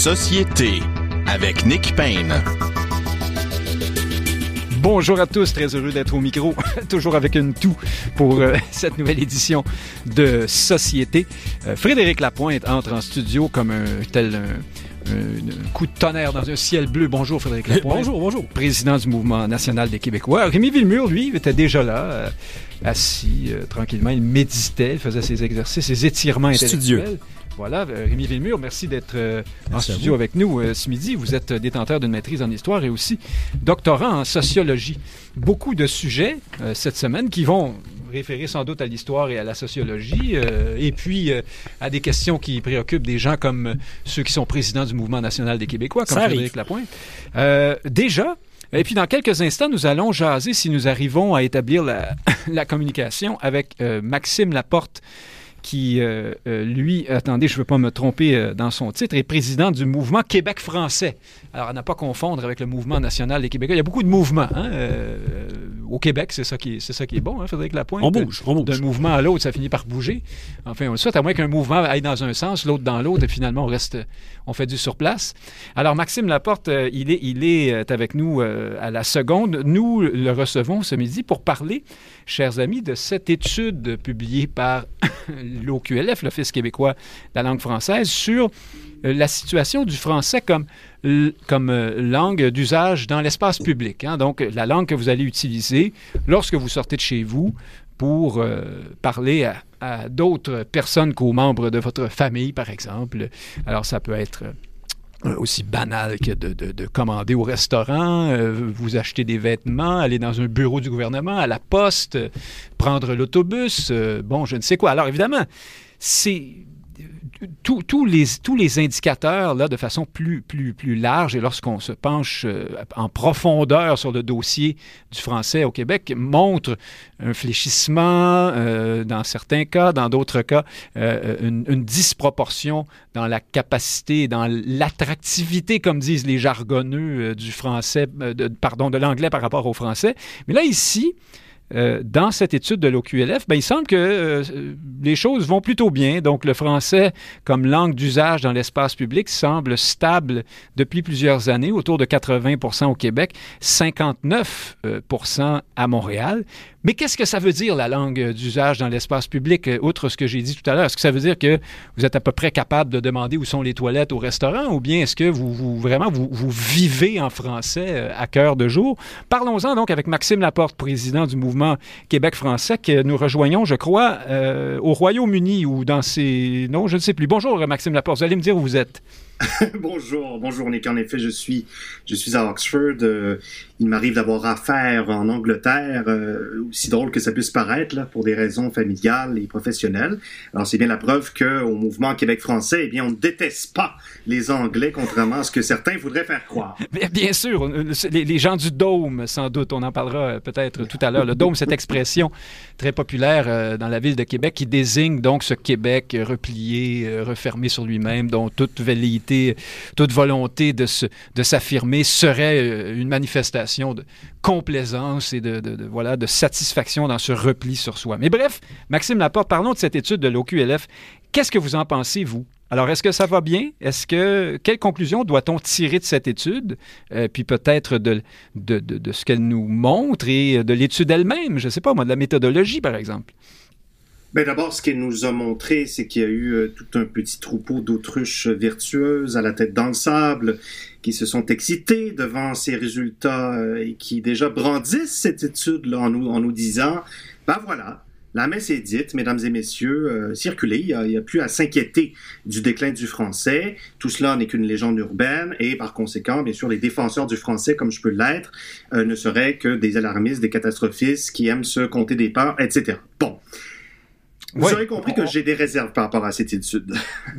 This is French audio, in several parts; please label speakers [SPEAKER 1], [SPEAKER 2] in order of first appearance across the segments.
[SPEAKER 1] Société avec Nick Payne.
[SPEAKER 2] Bonjour à tous, très heureux d'être au micro, toujours avec une toux pour cette nouvelle édition de Société. Frédéric Lapointe entre en studio comme un coup de tonnerre dans un ciel bleu. Bonjour Frédéric Lapointe.
[SPEAKER 3] Bonjour.
[SPEAKER 2] Président du Mouvement national des Québécois. Rémi Villemur, lui, était déjà là, assis tranquillement. Il méditait, il faisait ses exercices, ses étirements intellectuels. Voilà, Rémi Villemur, merci d'être en studio avec nous ce midi. Vous êtes détenteur d'une maîtrise en histoire et aussi doctorant en sociologie. Beaucoup de sujets cette semaine qui vont référer sans doute à l'histoire et à la sociologie, et puis à des questions qui préoccupent des gens comme ceux qui sont présidents du Mouvement national des Québécois, comme Frédéric Lapointe. Déjà, et puis dans quelques instants, nous allons jaser si nous arrivons à établir la communication avec Maxime Laporte, qui, lui, attendez, je ne veux pas me tromper dans son titre, est président du mouvement Québec français. Alors, à ne pas confondre avec le mouvement national des Québécois. Il y a beaucoup de mouvements au Québec, c'est ça qui est bon, Frédéric Lapointe.
[SPEAKER 3] On bouge.
[SPEAKER 2] D'un mouvement à l'autre, ça finit par bouger. Enfin, on le souhaite, à moins qu'un mouvement aille dans un sens, l'autre dans l'autre, et finalement, on fait du surplace. Alors, Maxime Laporte, il est avec nous à la seconde. Nous le recevons ce midi pour parler, chers amis, de cette étude publiée par l'OQLF, l'Office québécois de la langue française, sur la situation du français comme langue d'usage dans l'espace public. Donc, la langue que vous allez utiliser lorsque vous sortez de chez vous pour parler à d'autres personnes qu'aux membres de votre famille, par exemple. Alors, ça peut être aussi banal que de commander au restaurant, vous acheter des vêtements, aller dans un bureau du gouvernement, à la poste, prendre l'autobus, je ne sais quoi. Alors, évidemment, c'est tous les indicateurs, là, de façon plus large, et lorsqu'on se penche en profondeur sur le dossier du français au Québec, montrent un fléchissement dans certains cas, dans d'autres cas, une disproportion dans la capacité, dans l'attractivité, comme disent les jargonneux du français, de l'anglais par rapport au français. Mais là, ici, dans cette étude de l'OQLF, il semble que les choses vont plutôt bien. Donc, le français comme langue d'usage dans l'espace public semble stable depuis plusieurs années, autour de 80% au Québec, 59% à Montréal. Mais qu'est-ce que ça veut dire, la langue d'usage dans l'espace public, outre ce que j'ai dit tout à l'heure? Est-ce que ça veut dire que vous êtes à peu près capable de demander où sont les toilettes au restaurant, ou bien est-ce que vous vivez en français à cœur de jour? Parlons-en donc avec Maxime Laporte, président du mouvement Québec français, que nous rejoignons, je crois, au Royaume-Uni ou dans ses... Non, je ne sais plus. Bonjour, Maxime Laporte. Vous allez me dire où vous êtes.
[SPEAKER 4] Bonjour Nick. En effet, je suis à Oxford. Il m'arrive d'avoir affaire en Angleterre, aussi drôle que ça puisse paraître, là, pour des raisons familiales et professionnelles. Alors, c'est bien la preuve qu'au mouvement Québec français, on ne déteste pas les Anglais, contrairement à ce que certains voudraient faire croire.
[SPEAKER 2] Bien sûr, les gens du Dôme, sans doute, on en parlera peut-être tout à l'heure. Le Dôme, cette expression très populaire dans la ville de Québec qui désigne donc ce Québec replié, refermé sur lui-même, dont toute velléité, toute volonté de s'affirmer serait une manifestation de complaisance et de satisfaction dans ce repli sur soi. Mais bref, Maxime Laporte, parlons de cette étude de l'OQLF. Qu'est-ce que vous en pensez, vous? Alors, est-ce que ça va bien? Quelle conclusion doit-on tirer de cette étude? Puis peut-être de ce qu'elle nous montre et de l'étude elle-même, je ne sais pas moi, de la méthodologie, par exemple.
[SPEAKER 4] D'abord, ce qu'elle nous a montré, c'est qu'il y a eu tout un petit troupeau d'autruches vertueuses à la tête dans le sable qui se sont excités devant ces résultats et qui déjà brandissent cette étude-là en nous disant, voilà, la messe est dite, mesdames et messieurs, circulez, il n'y a plus à s'inquiéter du déclin du français. Tout cela n'est qu'une légende urbaine et par conséquent, bien sûr, les défenseurs du français, comme je peux l'être, ne seraient que des alarmistes, des catastrophistes qui aiment se compter des peurs, etc. Bon. Vous aurez compris que j'ai des réserves par rapport à cette étude.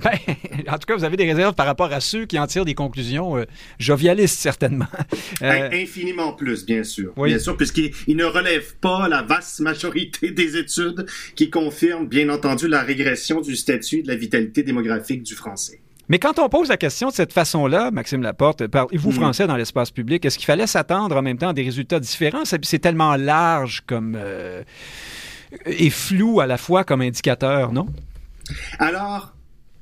[SPEAKER 2] En tout cas, vous avez des réserves par rapport à ceux qui en tirent des conclusions jovialistes, certainement.
[SPEAKER 4] Infiniment plus, bien sûr.
[SPEAKER 2] Oui.
[SPEAKER 4] Bien sûr, puisqu'il ne relève pas la vaste majorité des études qui confirment, bien entendu, la régression du statut et de la vitalité démographique du français.
[SPEAKER 2] Mais quand on pose la question de cette façon-là, Maxime Laporte, parlez-vous français dans l'espace public, est-ce qu'il fallait s'attendre en même temps à des résultats différents? C'est tellement large comme... et flou à la fois comme indicateur, non?
[SPEAKER 4] Alors,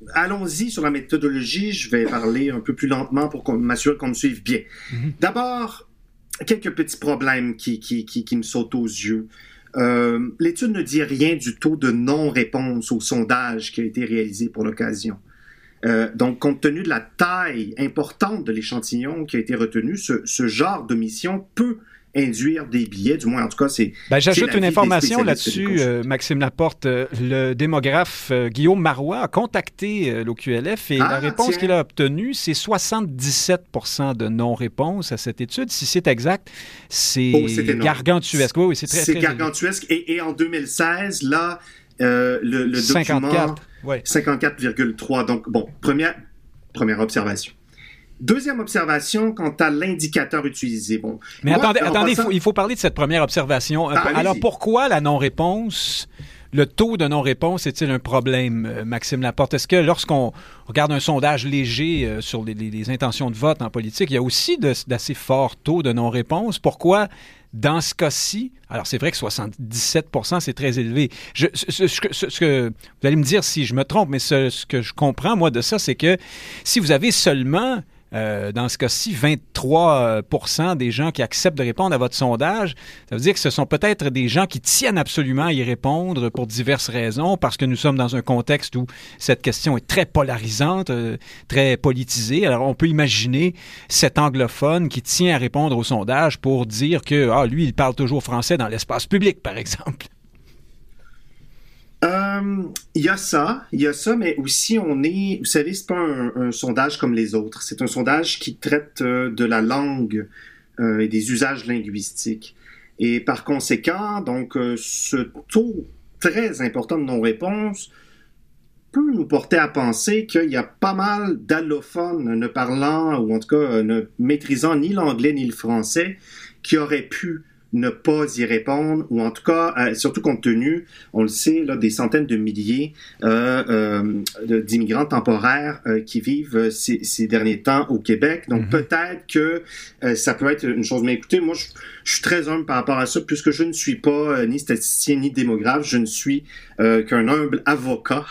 [SPEAKER 4] allons-y sur la méthodologie. Je vais parler un peu plus lentement pour m'assurer qu'on me suive bien. Mm-hmm. D'abord, quelques petits problèmes qui me sautent aux yeux. L'étude ne dit rien du taux de non-réponse au sondage qui a été réalisé pour l'occasion. Donc, compte tenu de la taille importante de l'échantillon qui a été retenu, ce genre d'omission peut induire des biais, du moins en tout cas c'est...
[SPEAKER 2] J'ajoute une information là-dessus, Maxime Laporte. Le démographe Guillaume Marois a contacté l'OQLF et la réponse qu'il a obtenue, c'est 77% de non-réponse à cette étude. Si c'est exact, c'est gargantuesque. Oui, c'est très
[SPEAKER 4] gargantuesque. Et en 2016, là, le 54, document... 54,3. Donc, bon, première observation. Deuxième observation quant à l'indicateur utilisé. Bon,
[SPEAKER 2] mais attendez, il faut parler de cette première observation. Alors, pourquoi la non-réponse, le taux de non-réponse est-il un problème, Maxime Laporte? Est-ce que lorsqu'on regarde un sondage léger sur les intentions de vote en politique, il y a aussi d'assez forts taux de non-réponse? Pourquoi, dans ce cas-ci, alors c'est vrai que 77%, c'est très élevé. Ce que vous allez me dire si je me trompe, mais ce que je comprends, moi, de ça, c'est que si vous avez seulement... dans ce cas-ci, 23% des gens qui acceptent de répondre à votre sondage, ça veut dire que ce sont peut-être des gens qui tiennent absolument à y répondre pour diverses raisons, parce que nous sommes dans un contexte où cette question est très polarisante, très politisée. Alors, on peut imaginer cet anglophone qui tient à répondre au sondage pour dire que, lui, il parle toujours français dans l'espace public, par exemple.
[SPEAKER 4] Il y a ça, mais aussi vous savez, c'est pas un sondage comme les autres. C'est un sondage qui traite de la langue et des usages linguistiques. Et par conséquent, donc, ce taux très important de non-réponse peut nous porter à penser qu'il y a pas mal d'allophones ne parlant, ou en tout cas ne maîtrisant ni l'anglais ni le français, qui auraient pu ne pas y répondre, ou en tout cas, surtout compte tenu, on le sait, là, des centaines de milliers d'immigrants temporaires qui vivent ces derniers temps au Québec. Donc, peut-être que ça peut être une chose. Mais écoutez, moi, je suis très humble par rapport à ça, puisque je ne suis pas ni statisticien ni démographe, je ne suis qu'un humble avocat.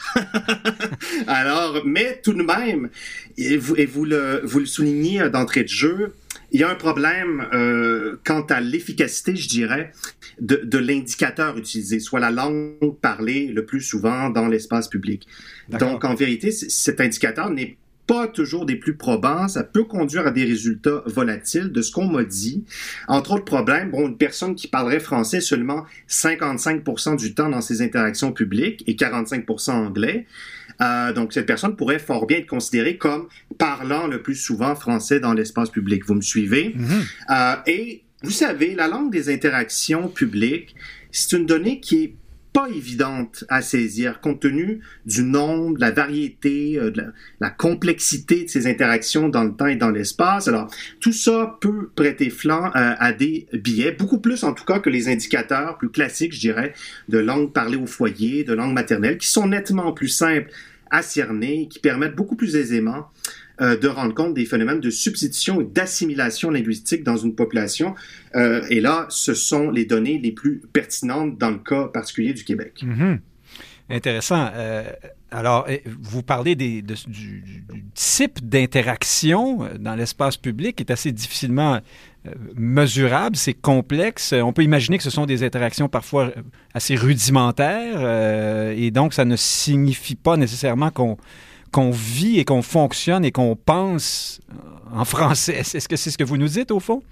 [SPEAKER 4] Alors, mais tout de même, et vous le soulignez d'entrée de jeu, il y a un problème quant à l'efficacité, je dirais, de l'indicateur utilisé, soit la langue parlée le plus souvent dans l'espace public. D'accord. Donc, en vérité, cet indicateur n'est pas toujours des plus probants. Ça peut conduire à des résultats volatiles de ce qu'on m'a dit. Entre autres problèmes, une personne qui parlerait français seulement 55% du temps dans ses interactions publiques et 45% anglais, donc, cette personne pourrait fort bien être considérée comme parlant le plus souvent français dans l'espace public. Vous me suivez? Et vous savez, la langue des interactions publiques, c'est une donnée qui est pas évidente à saisir compte tenu du nombre, de la variété, de la complexité de ces interactions dans le temps et dans l'espace. Alors, tout ça peut prêter flanc à des biais, beaucoup plus en tout cas que les indicateurs plus classiques, je dirais, de langue parlée au foyer, de langue maternelle, qui sont nettement plus simples à cerner, qui permettent beaucoup plus aisément de rendre compte des phénomènes de substitution et d'assimilation linguistique dans une population. Et là, ce sont les données les plus pertinentes dans le cas particulier du Québec.
[SPEAKER 2] Intéressant. Alors, vous parlez du type d'interaction dans l'espace public qui est assez difficilement mesurable, c'est complexe. On peut imaginer que ce sont des interactions parfois assez rudimentaires et donc ça ne signifie pas nécessairement qu'on vit et qu'on fonctionne et qu'on pense en français. Est-ce que c'est ce que vous nous dites au fond?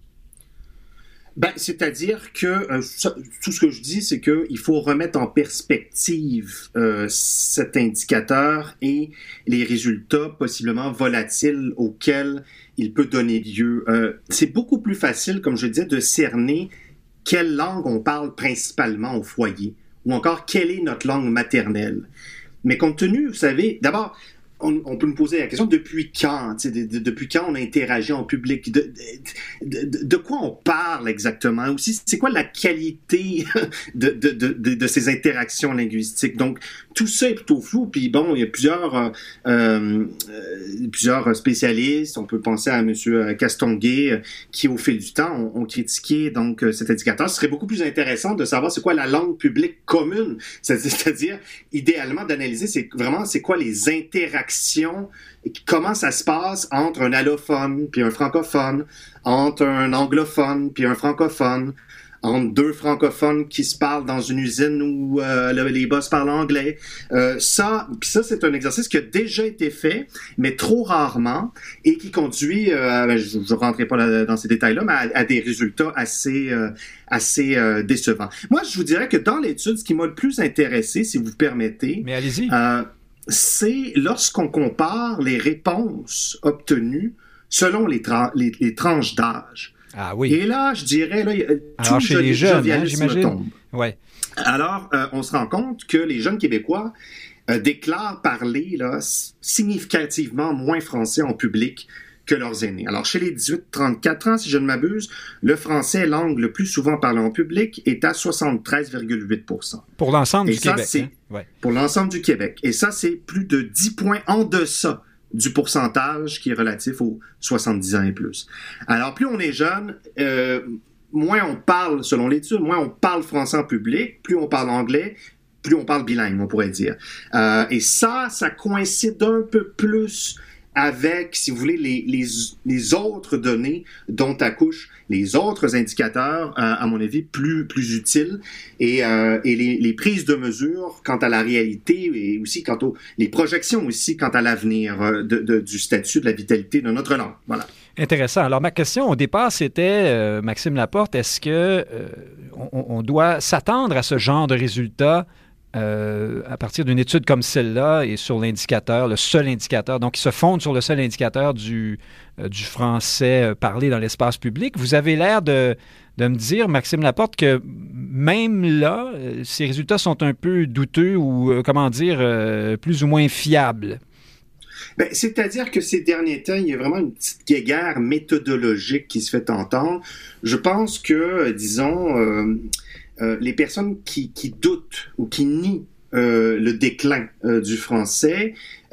[SPEAKER 4] C'est-à-dire que tout ce que je dis, c'est qu'il faut remettre en perspective cet indicateur et les résultats possiblement volatiles auxquels il peut donner lieu. C'est beaucoup plus facile, comme je disais, de cerner quelle langue on parle principalement au foyer ou encore quelle est notre langue maternelle. Mais compte tenu, vous savez, d'abord, on peut nous poser la question, depuis quand? Depuis quand on interagit en public? De quoi on parle exactement? Aussi, c'est quoi la qualité de ces interactions linguistiques? Donc, tout ça est plutôt flou. Puis bon, il y a plusieurs spécialistes. On peut penser à M. Castonguay, qui, au fil du temps, ont critiqué donc cet indicateur. Ce serait beaucoup plus intéressant de savoir c'est quoi la langue publique commune. C'est-à-dire, idéalement, d'analyser c'est quoi les interactions, comment ça se passe entre un allophone puis un francophone, entre un anglophone puis un francophone, entre deux francophones qui se parlent dans une usine où les boss parlent anglais. Ça, c'est un exercice qui a déjà été fait, mais trop rarement, et qui conduit, je ne rentrerai pas dans ces détails-là, mais à des résultats assez décevants. Moi, je vous dirais que dans l'étude, ce qui m'a le plus intéressé, si vous me permettez,
[SPEAKER 2] mais allez-y.
[SPEAKER 4] C'est lorsqu'on compare les réponses obtenues selon les tranches d'âge.
[SPEAKER 2] Ah oui.
[SPEAKER 4] Et là, je dirais,
[SPEAKER 2] alors, chez les jeunes, j'imagine.
[SPEAKER 4] Tombe.
[SPEAKER 2] Ouais.
[SPEAKER 4] Alors, on se rend compte que les jeunes Québécois déclarent parler significativement moins français en public que leurs aînés. Alors, chez les 18-34 ans, si je ne m'abuse, le français, langue le plus souvent parlée en public, est à 73,8%.
[SPEAKER 2] Pour l'ensemble du Québec.
[SPEAKER 4] Ouais. Pour l'ensemble du Québec. Et ça, c'est plus de 10 points en deçà du pourcentage qui est relatif aux 70 ans et plus. Alors, plus on est jeune, moins on parle, selon l'étude, moins on parle français en public, plus on parle anglais, plus on parle bilingue, on pourrait dire. Et ça coïncide un peu plus avec, si vous voulez, les autres données dont accouchent les autres indicateurs, à mon avis, plus utiles, et les prises de mesure quant à la réalité et aussi les projections aussi quant à l'avenir du statut de la vitalité de notre langue. Voilà.
[SPEAKER 2] Intéressant. Alors, ma question au départ, c'était, Maxime Laporte, est-ce que on doit s'attendre à ce genre de résultats à partir d'une étude comme celle-là et sur l'indicateur, le seul indicateur, donc qui se fonde sur le seul indicateur du français parlé dans l'espace public? Vous avez l'air de me dire, Maxime Laporte, que même là, ces résultats sont un peu douteux ou, plus ou moins fiables.
[SPEAKER 4] Ben, c'est-à-dire que ces derniers temps, il y a vraiment une petite guéguerre méthodologique qui se fait entendre. Je pense que, disons, les personnes qui doutent ou qui nient le déclin du français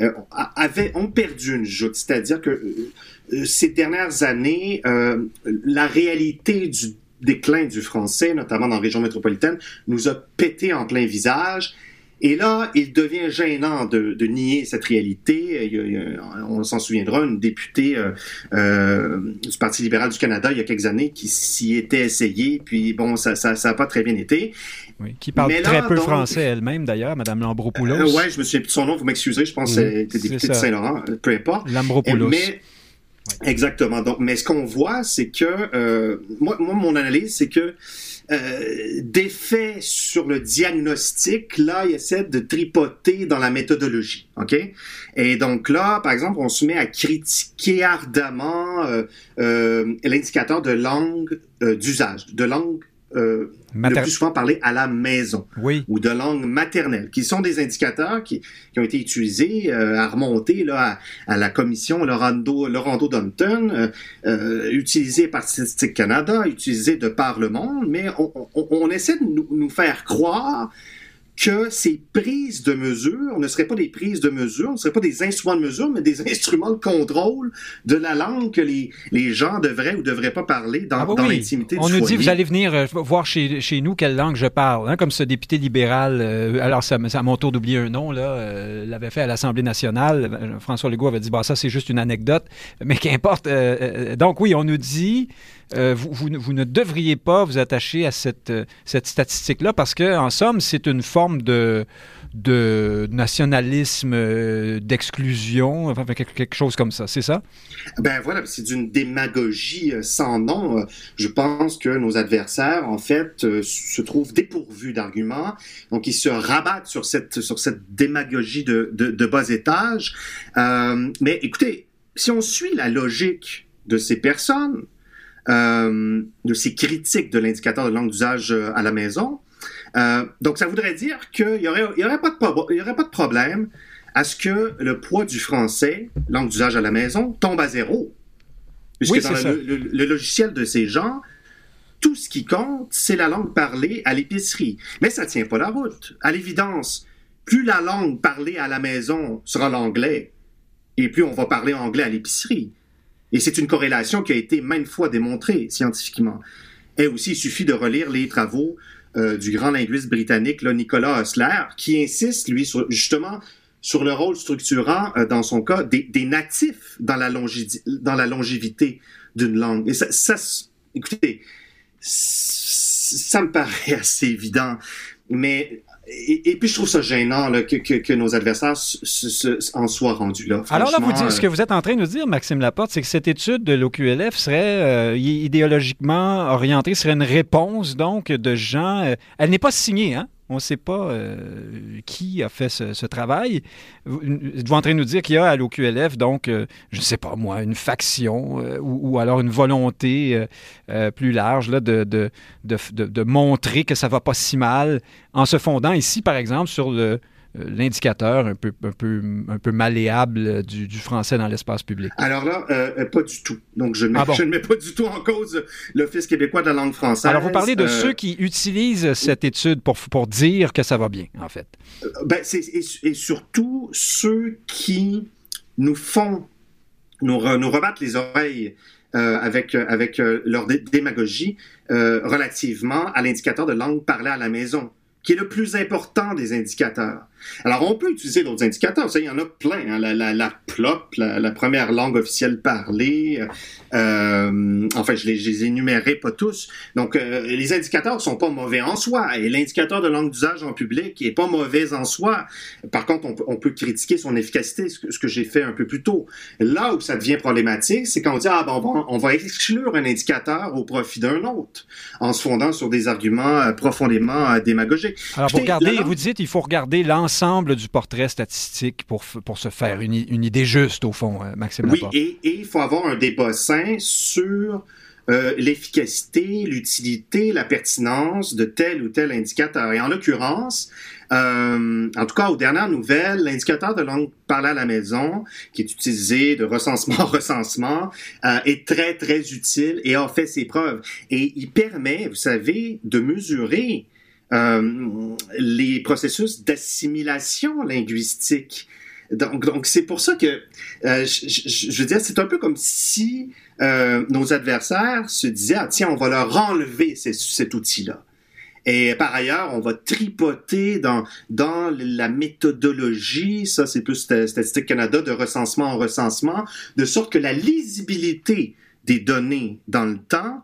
[SPEAKER 4] ont perdu une joute. C'est-à-dire que ces dernières années, la réalité du déclin du français, notamment dans la région métropolitaine, nous a pété en plein visage. Et là, il devient gênant de nier cette réalité. On s'en souviendra, une députée du Parti libéral du Canada il y a quelques années qui s'y était essayée, puis bon, ça a pas très bien été.
[SPEAKER 2] Oui, qui parle très peu français elle-même, d'ailleurs, Mme Lambropoulos.
[SPEAKER 4] Oui, je me souviens plus de son nom, vous m'excuserez, je pense que c'était députée de Saint-Laurent, peu importe.
[SPEAKER 2] Lambropoulos.
[SPEAKER 4] Exactement. Donc, mais ce qu'on voit, c'est que, moi, mon analyse, c'est que d'effet sur le diagnostic, là, il essaie de tripoter dans la méthodologie, OK? Et donc là, par exemple, on se met à critiquer ardemment l'indicateur de langue d'usage, de langue le plus souvent parlé à la maison,
[SPEAKER 2] oui,
[SPEAKER 4] ou de langue maternelle, qui sont des indicateurs qui ont été utilisés à remonter là, à la commission Lorando-Dunton, utilisés par Statistique Canada, utilisés de par le monde, mais on essaie de nous faire croire que ces prises de mesure ne seraient pas des prises de mesure, ne seraient pas des instruments de mesure, mais des instruments de contrôle de la langue que les gens devraient ou devraient pas parler dans l'intimité du foyer.
[SPEAKER 2] On nous dit, vous allez venir voir chez nous quelle langue je parle, hein, comme ce député libéral, alors c'est à mon tour d'oublier un nom, là, l'avait fait à l'Assemblée nationale. François Legault avait dit, ça c'est juste une anecdote, mais qu'importe. Donc oui, on nous dit... vous ne devriez pas vous attacher à cette statistique-là parce que, en somme, c'est une forme de nationalisme, d'exclusion, enfin quelque chose comme ça, c'est ça?
[SPEAKER 4] Ben voilà, c'est d'une démagogie sans nom. Je pense que nos adversaires, en fait, se trouvent dépourvus d'arguments, donc ils se rabattent sur cette démagogie de bas étage. Mais écoutez, si on suit la logique de ces personnes, de ces critiques de l'indicateur de langue d'usage à la maison. Donc, ça voudrait dire qu'il n'y aurait pas de problème à ce que le poids du français, langue d'usage à la maison, tombe à zéro. Puisque dans le logiciel de ces gens, tout ce qui compte, c'est la langue parlée à l'épicerie. Mais ça ne tient pas la route. À l'évidence, plus la langue parlée à la maison sera l'anglais, et plus on va parler anglais à l'épicerie. Et c'est une corrélation qui a été maintes fois démontrée scientifiquement. Et aussi, il suffit de relire les travaux du grand linguiste britannique là, Nicolas Osler, qui insiste, lui, justement, sur le rôle structurant, dans son cas, des natifs dans la longévité d'une langue. Et écoutez, ça me paraît assez évident, mais... Et puis, je trouve ça gênant là, que nos adversaires en soient rendus là.
[SPEAKER 2] Alors là, ce que vous êtes en train de nous dire, Maxime Laporte, c'est que cette étude de l'OQLF serait idéologiquement orientée, serait une réponse, donc, de gens... elle n'est pas signée, hein? On ne sait pas qui a fait ce travail. Vous êtes en train de nous dire qu'il y a à l'OQLF, donc, je ne sais pas moi, une faction ou alors une volonté plus large là, de montrer que ça ne va pas si mal en se fondant ici, par exemple, sur l'indicateur un peu malléable du français dans l'espace public.
[SPEAKER 4] Alors là, pas du tout. Donc, je ne mets pas du tout en cause l'Office québécois de la langue française.
[SPEAKER 2] Alors, vous parlez de ceux qui utilisent cette étude pour dire que ça va bien, en fait.
[SPEAKER 4] Et surtout ceux qui nous rebattent les oreilles avec leur démagogie relativement à l'indicateur de langue parlée à la maison, qui est le plus important des indicateurs. Alors, on peut utiliser d'autres indicateurs. Ça, il y en a plein. Hein. La PLOP, la première langue officielle parlée. Enfin, je les énumérerai pas tous. Donc, les indicateurs sont pas mauvais en soi. Et l'indicateur de langue d'usage en public est pas mauvais en soi. Par contre, on peut critiquer son efficacité, ce que j'ai fait un peu plus tôt. Là où ça devient problématique, c'est quand on dit, on va exclure un indicateur au profit d'un autre, en se fondant sur des arguments profondément démagogiques.
[SPEAKER 2] Alors, vous dites qu'il faut regarder l'ensemble du portrait statistique pour se faire une idée juste, au fond, Maxime Laporte.
[SPEAKER 4] Oui, et il faut avoir un débat sain sur l'efficacité, l'utilité, la pertinence de tel ou tel indicateur. Et en l'occurrence, en tout cas, aux dernières nouvelles, l'indicateur de langue parlée à la maison, qui est utilisé de recensement en recensement, est très, très utile et a fait ses preuves. Et il permet, vous savez, de mesurer les processus d'assimilation linguistique. Donc c'est pour ça que, je veux dire, c'est un peu comme si nos adversaires se disaient, tiens, on va leur enlever cet outil-là. Et par ailleurs, on va tripoter dans la méthodologie, ça c'est plus Statistique Canada, de recensement en recensement, de sorte que la lisibilité des données dans le temps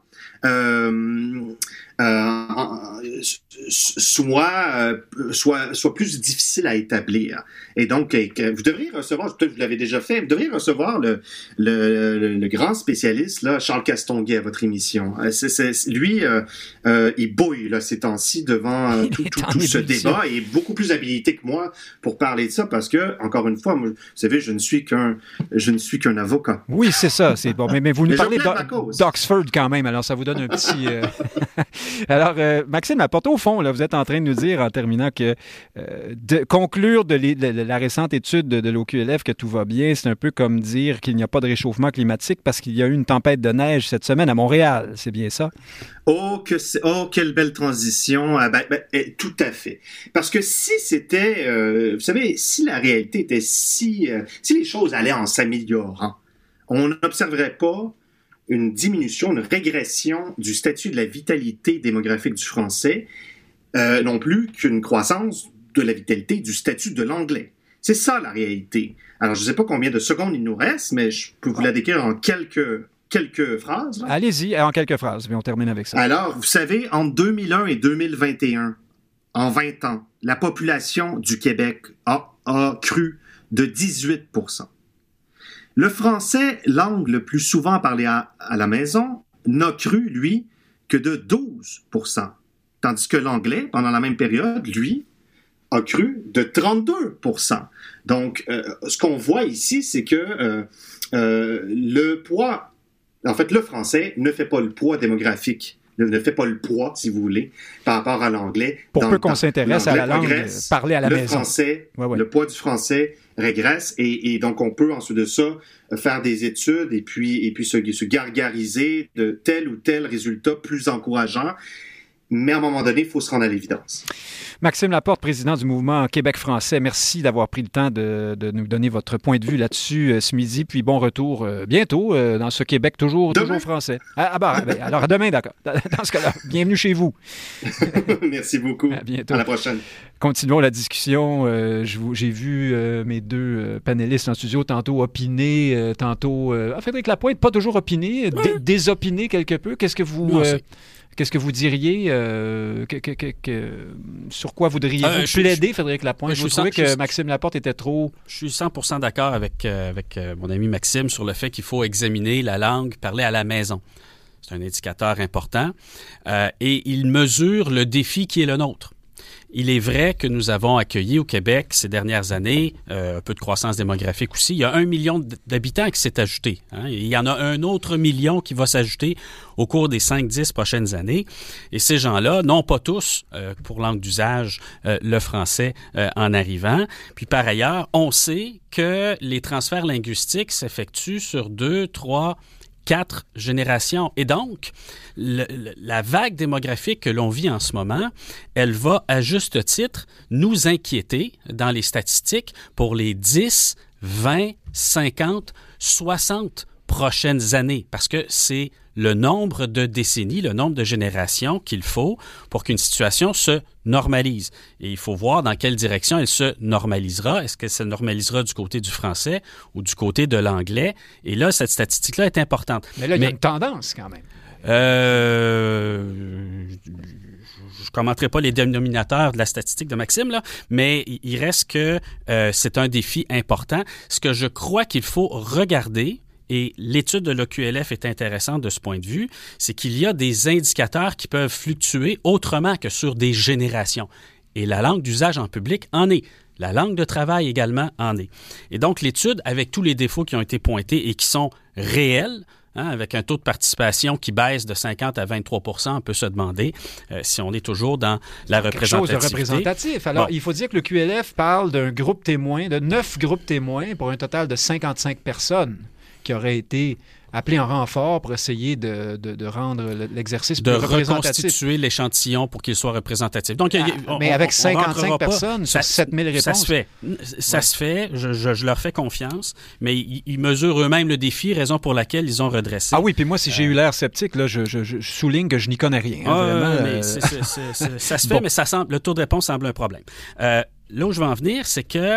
[SPEAKER 4] soit plus difficile à établir. Et donc, vous devriez recevoir, peut-être vous l'avez déjà fait, vous devriez recevoir le grand spécialiste, là, Charles Castonguay, à votre émission. Lui, il bouille là, ces temps-ci devant tout ce débat et est beaucoup plus habilité que moi pour parler de ça parce que, encore une fois, moi, vous savez, je ne suis qu'un avocat.
[SPEAKER 2] Oui, c'est ça. C'est bon. Mais vous nous parlez d'Oxford quand même, alors ça vous donne un petit... Alors, Maxime Laporte, au fond, là, vous êtes en train de nous dire, en terminant, que conclure de la récente étude de l'OQLF que tout va bien, c'est un peu comme dire qu'il n'y a pas de réchauffement climatique parce qu'il y a eu une tempête de neige cette semaine à Montréal. C'est bien ça?
[SPEAKER 4] Quelle belle transition. Tout à fait. Parce que si c'était... vous savez, si la réalité était si les choses allaient en s'améliorant, on n'observerait pas une diminution, une régression du statut de la vitalité démographique du français, non plus qu'une croissance de la vitalité du statut de l'anglais. C'est ça la réalité. Alors, je ne sais pas combien de secondes il nous reste, mais je peux vous la décrire en quelques phrases. Là.
[SPEAKER 2] Allez-y, en quelques phrases, mais on termine avec ça.
[SPEAKER 4] Alors, vous savez, entre 2001 et 2021, en 20 ans, la population du Québec a cru de 18%. Le français, langue le plus souvent parlée à la maison, n'a cru, lui, que de 12%. Tandis que l'anglais, pendant la même période, lui, a cru de 32%. Donc, ce qu'on voit ici, c'est que le poids... En fait, le français ne fait pas le poids démographique ne fait pas le poids, si vous voulez, par rapport à l'anglais.
[SPEAKER 2] Pour peu qu'on s'intéresse à la langue parlée à la maison.
[SPEAKER 4] Le poids du français régresse et donc on peut ensuite de ça faire des études et puis se gargariser de tel ou tel résultat plus encourageant. Mais à un moment donné, il faut se rendre à l'évidence.
[SPEAKER 2] Maxime Laporte, président du mouvement Québec français, merci d'avoir pris le temps de nous donner votre point de vue là-dessus ce midi. Puis bon retour bientôt dans ce Québec toujours français. Alors à demain, d'accord. Dans ce cas-là, bienvenue chez vous.
[SPEAKER 4] Merci beaucoup. À bientôt. À la prochaine.
[SPEAKER 2] Continuons la discussion. J'ai vu mes deux panélistes en studio tantôt opiner, tantôt... Frédéric Lapointe, pas toujours opiner, désopiner quelque peu. Qu'est-ce que vous diriez? Sur quoi voudriez-vous plaider, Frédéric Lapointe? Vous trouvez que Maxime Laporte était trop...
[SPEAKER 3] Je suis 100% d'accord avec mon ami Maxime sur le fait qu'il faut examiner la langue parlée à la maison. C'est un indicateur important. Et il mesure le défi qui est le nôtre. Il est vrai que nous avons accueilli au Québec ces dernières années un peu de croissance démographique aussi. Il y a 1 million d'habitants qui s'est ajouté. Il y en a un autre million qui va s'ajouter au cours des 5-10 prochaines années. Et ces gens-là n'ont pas tous, pour langue d'usage, le français en arrivant. Puis par ailleurs, on sait que les transferts linguistiques s'effectuent sur 2, 3, 4 générations. Et donc, la vague démographique que l'on vit en ce moment, elle va, à juste titre, nous inquiéter dans les statistiques pour les 10, 20, 50, 60 prochaines années, parce que c'est le nombre de décennies, le nombre de générations qu'il faut pour qu'une situation se normalise. Et il faut voir dans quelle direction elle se normalisera. Est-ce qu'elle se normalisera du côté du français ou du côté de l'anglais? Et là, cette statistique-là est importante.
[SPEAKER 2] Mais là, il y a une tendance quand même.
[SPEAKER 3] Je ne commenterai pas les dénominateurs de la statistique de Maxime, là, mais il reste que c'est un défi important. Ce que je crois qu'il faut regarder, et l'étude de l'OQLF est intéressante de ce point de vue, c'est qu'il y a des indicateurs qui peuvent fluctuer autrement que sur des générations. Et la langue d'usage en public en est. La langue de travail également en est. Et donc, l'étude, avec tous les défauts qui ont été pointés et qui sont réels, avec un taux de participation qui baisse de 50 à 23 %, on peut se demander si on est toujours dans la représentativité.
[SPEAKER 2] Quelque chose de représentatif. Alors, il faut dire que le QLF parle d'un groupe témoin, de 9 groupes témoins pour un total de 55 personnes qui auraient été appelés en renfort pour essayer de rendre l'exercice plus représentatif.
[SPEAKER 3] De reconstituer l'échantillon pour qu'il soit représentatif. Donc,
[SPEAKER 2] mais avec 55 personnes sur 7000 réponses.
[SPEAKER 3] Ça se fait. Je leur fais confiance, mais ils mesurent eux-mêmes le défi, raison pour laquelle ils ont redressé.
[SPEAKER 2] Ah oui, puis moi, si j'ai eu l'air sceptique, là, je souligne que je n'y connais rien.
[SPEAKER 3] Mais ça se fait, mais le taux de réponse semble un problème. Là où je veux en venir, c'est que,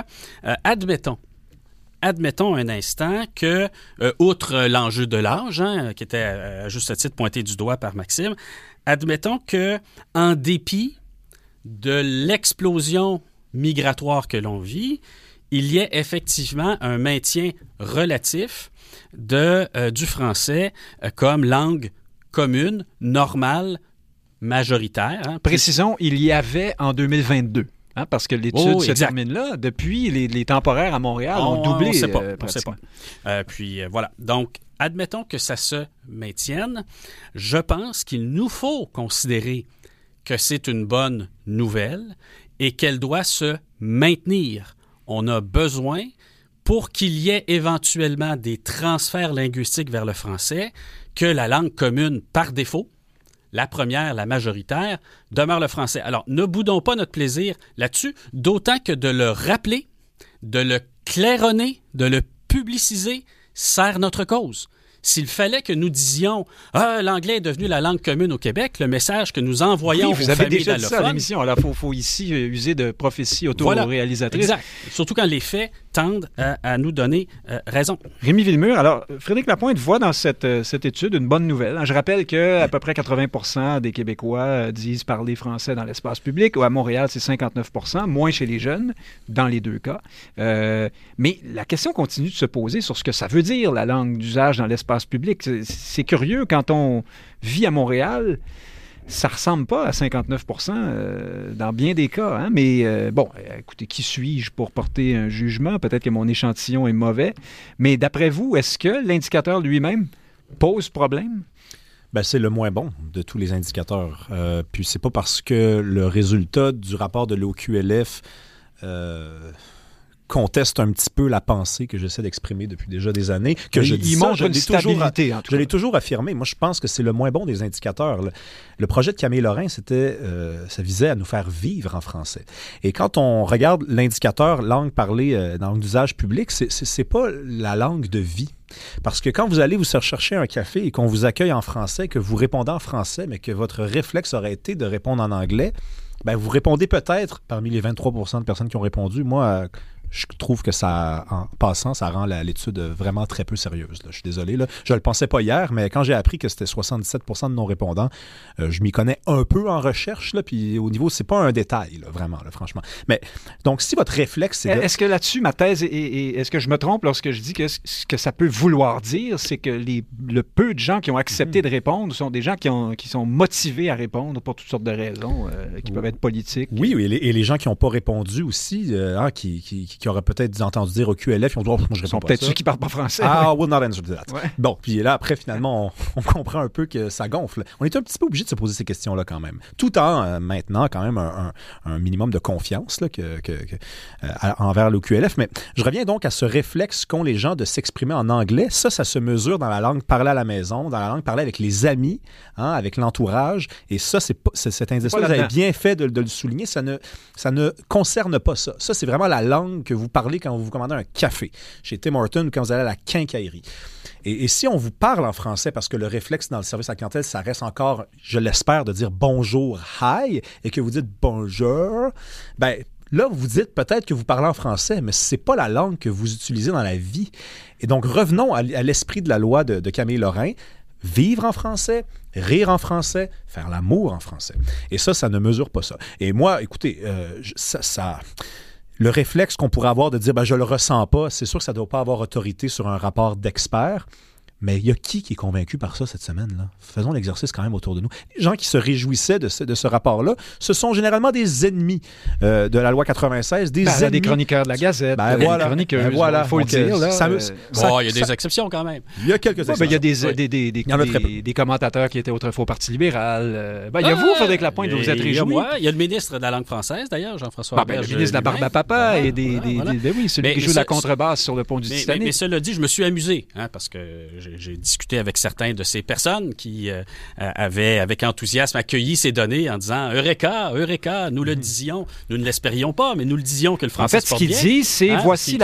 [SPEAKER 3] admettons un instant que, outre l'enjeu de l'âge, qui était à juste titre pointé du doigt par Maxime, admettons que, en dépit de l'explosion migratoire que l'on vit, il y ait effectivement un maintien relatif du français comme langue commune, normale, majoritaire.
[SPEAKER 2] Précisons, il y avait en 2022. Parce que l'étude se termine là. Depuis, les temporaires à Montréal ont doublé.
[SPEAKER 3] On ne sait pas. Puis voilà. Donc, admettons que ça se maintienne. Je pense qu'il nous faut considérer que c'est une bonne nouvelle et qu'elle doit se maintenir. On a besoin, pour qu'il y ait éventuellement des transferts linguistiques vers le français, que la langue commune, par défaut, la première, la majoritaire, demeure le français. Alors, ne boudons pas notre plaisir là-dessus, d'autant que de le rappeler, de le claironner, de le publiciser, sert notre cause. S'il fallait que nous disions « Ah, l'anglais est devenu la langue commune au Québec », le message que nous envoyons aux familles d'allophones...
[SPEAKER 2] Vous avez déjà dit ça à l'émission. Alors, il faut ici user de prophéties autoréalisatrices.
[SPEAKER 3] Exact. Surtout quand les faits tendent à nous donner raison.
[SPEAKER 2] Rémi Villemure, alors, Frédéric Lapointe voit dans cette étude une bonne nouvelle. Je rappelle qu'à peu près 80 % des Québécois disent parler français dans l'espace public. À Montréal, c'est 59 %, moins chez les jeunes, dans les deux cas. Mais la question continue de se poser sur ce que ça veut dire, la langue d'usage dans l'espace public. C'est curieux, quand on vit à Montréal, ça ressemble pas à 59 % dans bien des cas. Mais bon, écoutez, qui suis-je pour porter un jugement? Peut-être que mon échantillon est mauvais. Mais d'après vous, est-ce que l'indicateur lui-même pose problème?
[SPEAKER 5] Ben, c'est le moins bon de tous les indicateurs. Puis c'est pas parce que le résultat du rapport de l'OQLF conteste un petit peu la pensée que j'essaie d'exprimer depuis déjà des années, que je dis
[SPEAKER 2] il
[SPEAKER 5] ça,
[SPEAKER 2] montre une stabilité, en tout cas.
[SPEAKER 5] Je l'ai toujours affirmé. Moi, je pense que c'est le moins bon des indicateurs. Le projet de Camille Lorrain, ça visait à nous faire vivre en français. Et quand on regarde l'indicateur langue parlée dans l'usage public, c'est pas la langue de vie. Parce que quand vous allez vous chercher un café et qu'on vous accueille en français, que vous répondez en français, mais que votre réflexe aurait été de répondre en anglais, ben vous répondez peut-être, parmi les 23% de personnes qui ont répondu, moi, je trouve que ça, en passant, ça rend l'étude vraiment très peu sérieuse. Là. Je suis désolé. Là. Je ne le pensais pas hier, mais quand j'ai appris que c'était 77% de non-répondants, je m'y connais un peu en recherche. Là, puis au niveau, c'est pas un détail, là, vraiment, là, franchement. Mais donc, si votre réflexe, c'est...
[SPEAKER 2] Est-ce que là-dessus, ma thèse, est-ce que je me trompe lorsque je dis que ce que ça peut vouloir dire, c'est que le peu de gens qui ont accepté de répondre sont des gens qui sont motivés à répondre pour toutes sortes de raisons, qui peuvent être politiques.
[SPEAKER 5] Oui, et les gens qui n'ont pas répondu aussi, qui auraient peut-être entendu dire au QLF, ils ont dit « Oh, moi, je réponds pas à ça. »
[SPEAKER 2] sont peut-être ceux qui ne parlent pas français.
[SPEAKER 5] Ah, will not answer to that.
[SPEAKER 2] Ouais.
[SPEAKER 5] Bon, puis là, après, finalement, on comprend un peu que ça gonfle. On est un petit peu obligé de se poser ces questions-là quand même. Tout en maintenant quand même un minimum de confiance là, envers le QLF. Mais je reviens donc à ce réflexe qu'ont les gens de s'exprimer en anglais. Ça se mesure dans la langue parlée à la maison, dans la langue parlée avec les amis, avec l'entourage. Et ça, cet indice-là, vous avez bien fait de le souligner, ça ne concerne pas ça. Ça, c'est vraiment la langue que vous parlez quand vous commandez un café chez Tim Hortons ou quand vous allez à la quincaillerie. Et si on vous parle en français, parce que le réflexe dans le service à la clientèle, ça reste encore, je l'espère, de dire bonjour, hi, et que vous dites bonjour, ben là, vous dites peut-être que vous parlez en français, mais c'est pas la langue que vous utilisez dans la vie. Et donc, revenons à l'esprit de la loi de Camille Lorrain. Vivre en français, rire en français, faire l'amour en français. Et ça ne mesure pas ça. Et moi, écoutez, le réflexe qu'on pourrait avoir de dire je le ressens pas, c'est sûr que ça ne doit pas avoir autorité sur un rapport d'experts. Mais il y a qui est convaincu par ça cette semaine, là? Faisons l'exercice quand même autour de nous. Les gens qui se réjouissaient de ce rapport-là, ce sont généralement des ennemis de la loi 96, des ennemis...
[SPEAKER 2] des chroniqueurs de la Gazette, des chroniqueurs, il faut le dire.
[SPEAKER 3] Il y a des exceptions quand même.
[SPEAKER 5] Il y a quelques exceptions.
[SPEAKER 2] Il y a des commentateurs qui étaient autrefois au Parti libéral. Il y a vous, Frédéric Lapointe, vous êtes réjoui.
[SPEAKER 3] Il y a le ministre de la langue française, d'ailleurs, Jean-François Roberge.
[SPEAKER 2] Le ministre de la barbe à papa et celui qui joue la contrebasse sur le pont du Titanic.
[SPEAKER 3] Mais cela dit, je me suis amusé, parce que j'ai discuté avec certains de ces personnes qui avaient, avec enthousiasme, accueilli ces données en disant « Eureka, Eureka, nous le disions, nous ne l'espérions pas, mais nous le disions que le français se porte bien. »
[SPEAKER 2] En fait, ce qu'il dit, c'est
[SPEAKER 3] voici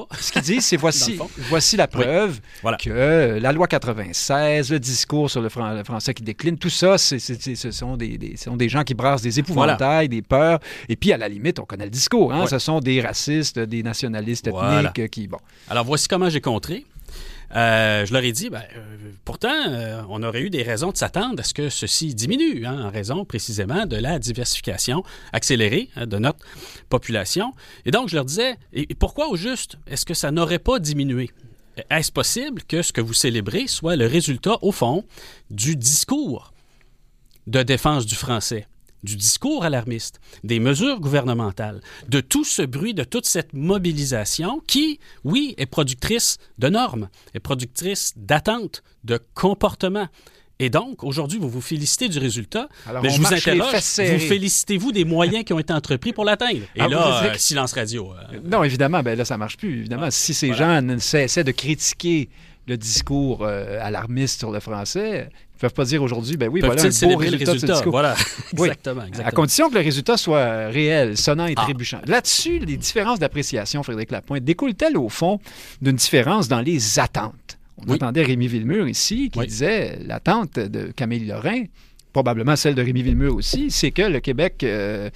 [SPEAKER 2] la preuve que la loi 96, le discours sur le français qui décline, tout ça, ce sont des gens qui brassent des épouvantails, des peurs, et puis à la limite, on connaît le discours, ce sont des racistes, des nationalistes ethniques qui... Bon.
[SPEAKER 3] Alors, voici comment j'ai contré. Je leur ai dit, pourtant, on aurait eu des raisons de s'attendre à ce que ceci diminue, en raison précisément de la diversification accélérée de notre population. Et donc, je leur disais, et pourquoi au juste est-ce que ça n'aurait pas diminué? Est-ce possible que ce que vous célébrez soit le résultat, au fond, du discours de défense du français? Du discours alarmiste, des mesures gouvernementales, de tout ce bruit, de toute cette mobilisation qui, oui, est productrice de normes, est productrice d'attentes, de comportements. Et donc, aujourd'hui, vous vous félicitez du résultat, mais je vous interroge, vous félicitez-vous des moyens qui ont été entrepris pour l'atteindre? Et silence radio.
[SPEAKER 2] Non, évidemment, là, ça ne marche plus. Évidemment, si ces gens cessaient de critiquer le discours alarmiste sur le français... Ils ne peuvent pas dire aujourd'hui, voilà un beau résultat de ce discours.
[SPEAKER 3] Voilà, exactement.
[SPEAKER 2] À condition que le résultat soit réel, sonnant et trébuchant. Là-dessus, les différences d'appréciation, Frédéric Lapointe, découlent-elles au fond d'une différence dans les attentes? On entendait Rémi Villemur ici qui disait l'attente de Camille Lorrain, probablement celle de Rémi Villemur aussi, c'est que le Québec, que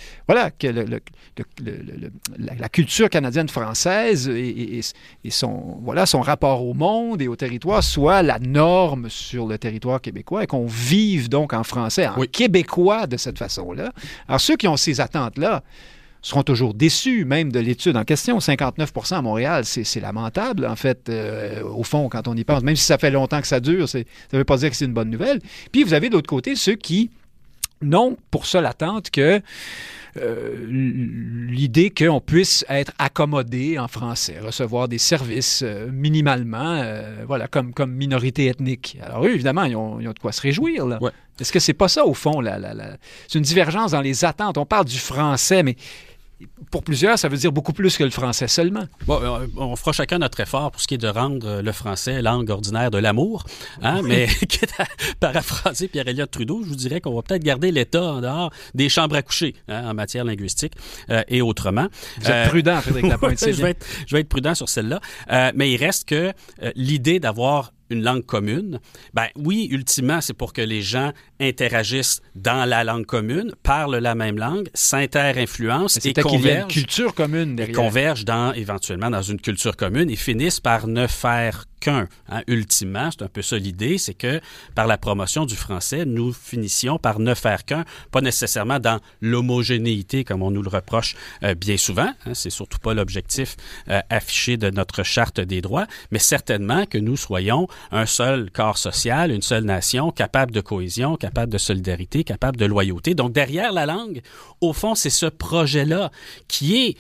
[SPEAKER 2] la culture canadienne-française et son rapport au monde et au territoire soit la norme sur le territoire québécois et qu'on vive donc en français, en québécois de cette façon-là. Alors, ceux qui ont ces attentes-là seront toujours déçus, même de l'étude en question. 59% à Montréal, c'est lamentable, en fait, au fond, quand on y pense. Même si ça fait longtemps que ça dure, ça ne veut pas dire que c'est une bonne nouvelle. Puis vous avez de l'autre côté ceux qui n'ont pour seule attente que l'idée qu'on puisse être accommodé en français, recevoir des services minimalement, comme minorité ethnique. Alors eux, évidemment, ils ont de quoi se réjouir, là.
[SPEAKER 3] Ouais.
[SPEAKER 2] Est-ce que c'est pas ça, au fond, c'est une divergence dans les attentes? On parle du français, mais pour plusieurs, ça veut dire beaucoup plus que le français seulement.
[SPEAKER 3] Bon, on fera chacun notre effort pour ce qui est de rendre le français langue ordinaire de l'amour. Hein? Mais quitte à paraphraser Pierre-Éliott Trudeau, je vous dirais qu'on va peut-être garder l'État en dehors des chambres à coucher en matière linguistique et autrement.
[SPEAKER 2] Vous êtes prudent, Frédéric Lapointe.
[SPEAKER 3] Je vais être prudent sur celle-là. Mais il reste que l'idée d'avoir une langue commune, ben oui, ultimement, c'est pour que les gens interagissent dans la langue commune, parlent la même langue, s'inter-influencent et convergent.
[SPEAKER 2] Il y a une culture commune derrière.
[SPEAKER 3] Et convergent éventuellement dans une culture commune et finissent par ne faire qu'un. Hein. Ultimement, c'est un peu ça l'idée, c'est que par la promotion du français, nous finissions par ne faire qu'un, pas nécessairement dans l'homogénéité comme on nous le reproche bien souvent. Hein. C'est surtout pas l'objectif affiché de notre charte des droits, mais certainement que nous soyons un seul corps social, une seule nation, capable de cohésion, capable de solidarité, capable de loyauté. Donc, derrière la langue, au fond, c'est ce projet-là qui est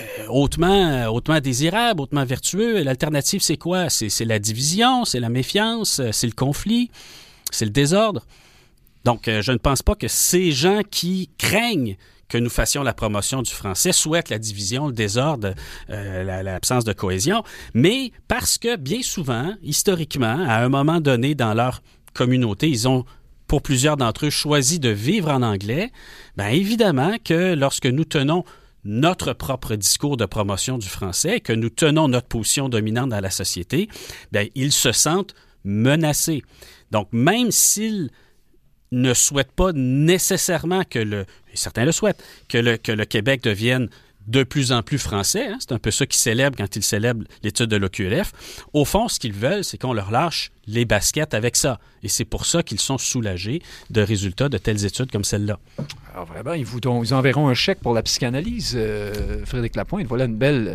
[SPEAKER 3] hautement désirable, hautement vertueux. L'alternative, c'est quoi? C'est la division, c'est la méfiance, c'est le conflit, c'est le désordre. Donc, je ne pense pas que ces gens qui craignent que nous fassions la promotion du français souhaitent la division, le désordre, l'absence de cohésion, mais parce que bien souvent, historiquement, à un moment donné dans leur communauté, ils ont, pour plusieurs d'entre eux, choisi de vivre en anglais. Bien évidemment que lorsque nous tenons notre propre discours de promotion du français, que nous tenons notre position dominante dans la société, bien, ils se sentent menacés. Donc, même s'ils ne souhaitent pas nécessairement et certains le souhaitent, que le Québec devienne de plus en plus français, hein, c'est un peu ça qu'ils célèbrent quand ils célèbrent l'étude de l'OQLF. Au fond, ce qu'ils veulent, c'est qu'on leur lâche les baskets avec ça. Et c'est pour ça qu'ils sont soulagés de résultats de telles études comme celle-là.
[SPEAKER 2] Alors vraiment, ils enverront un chèque pour la psychanalyse, Frédéric Lapointe. Voilà un bel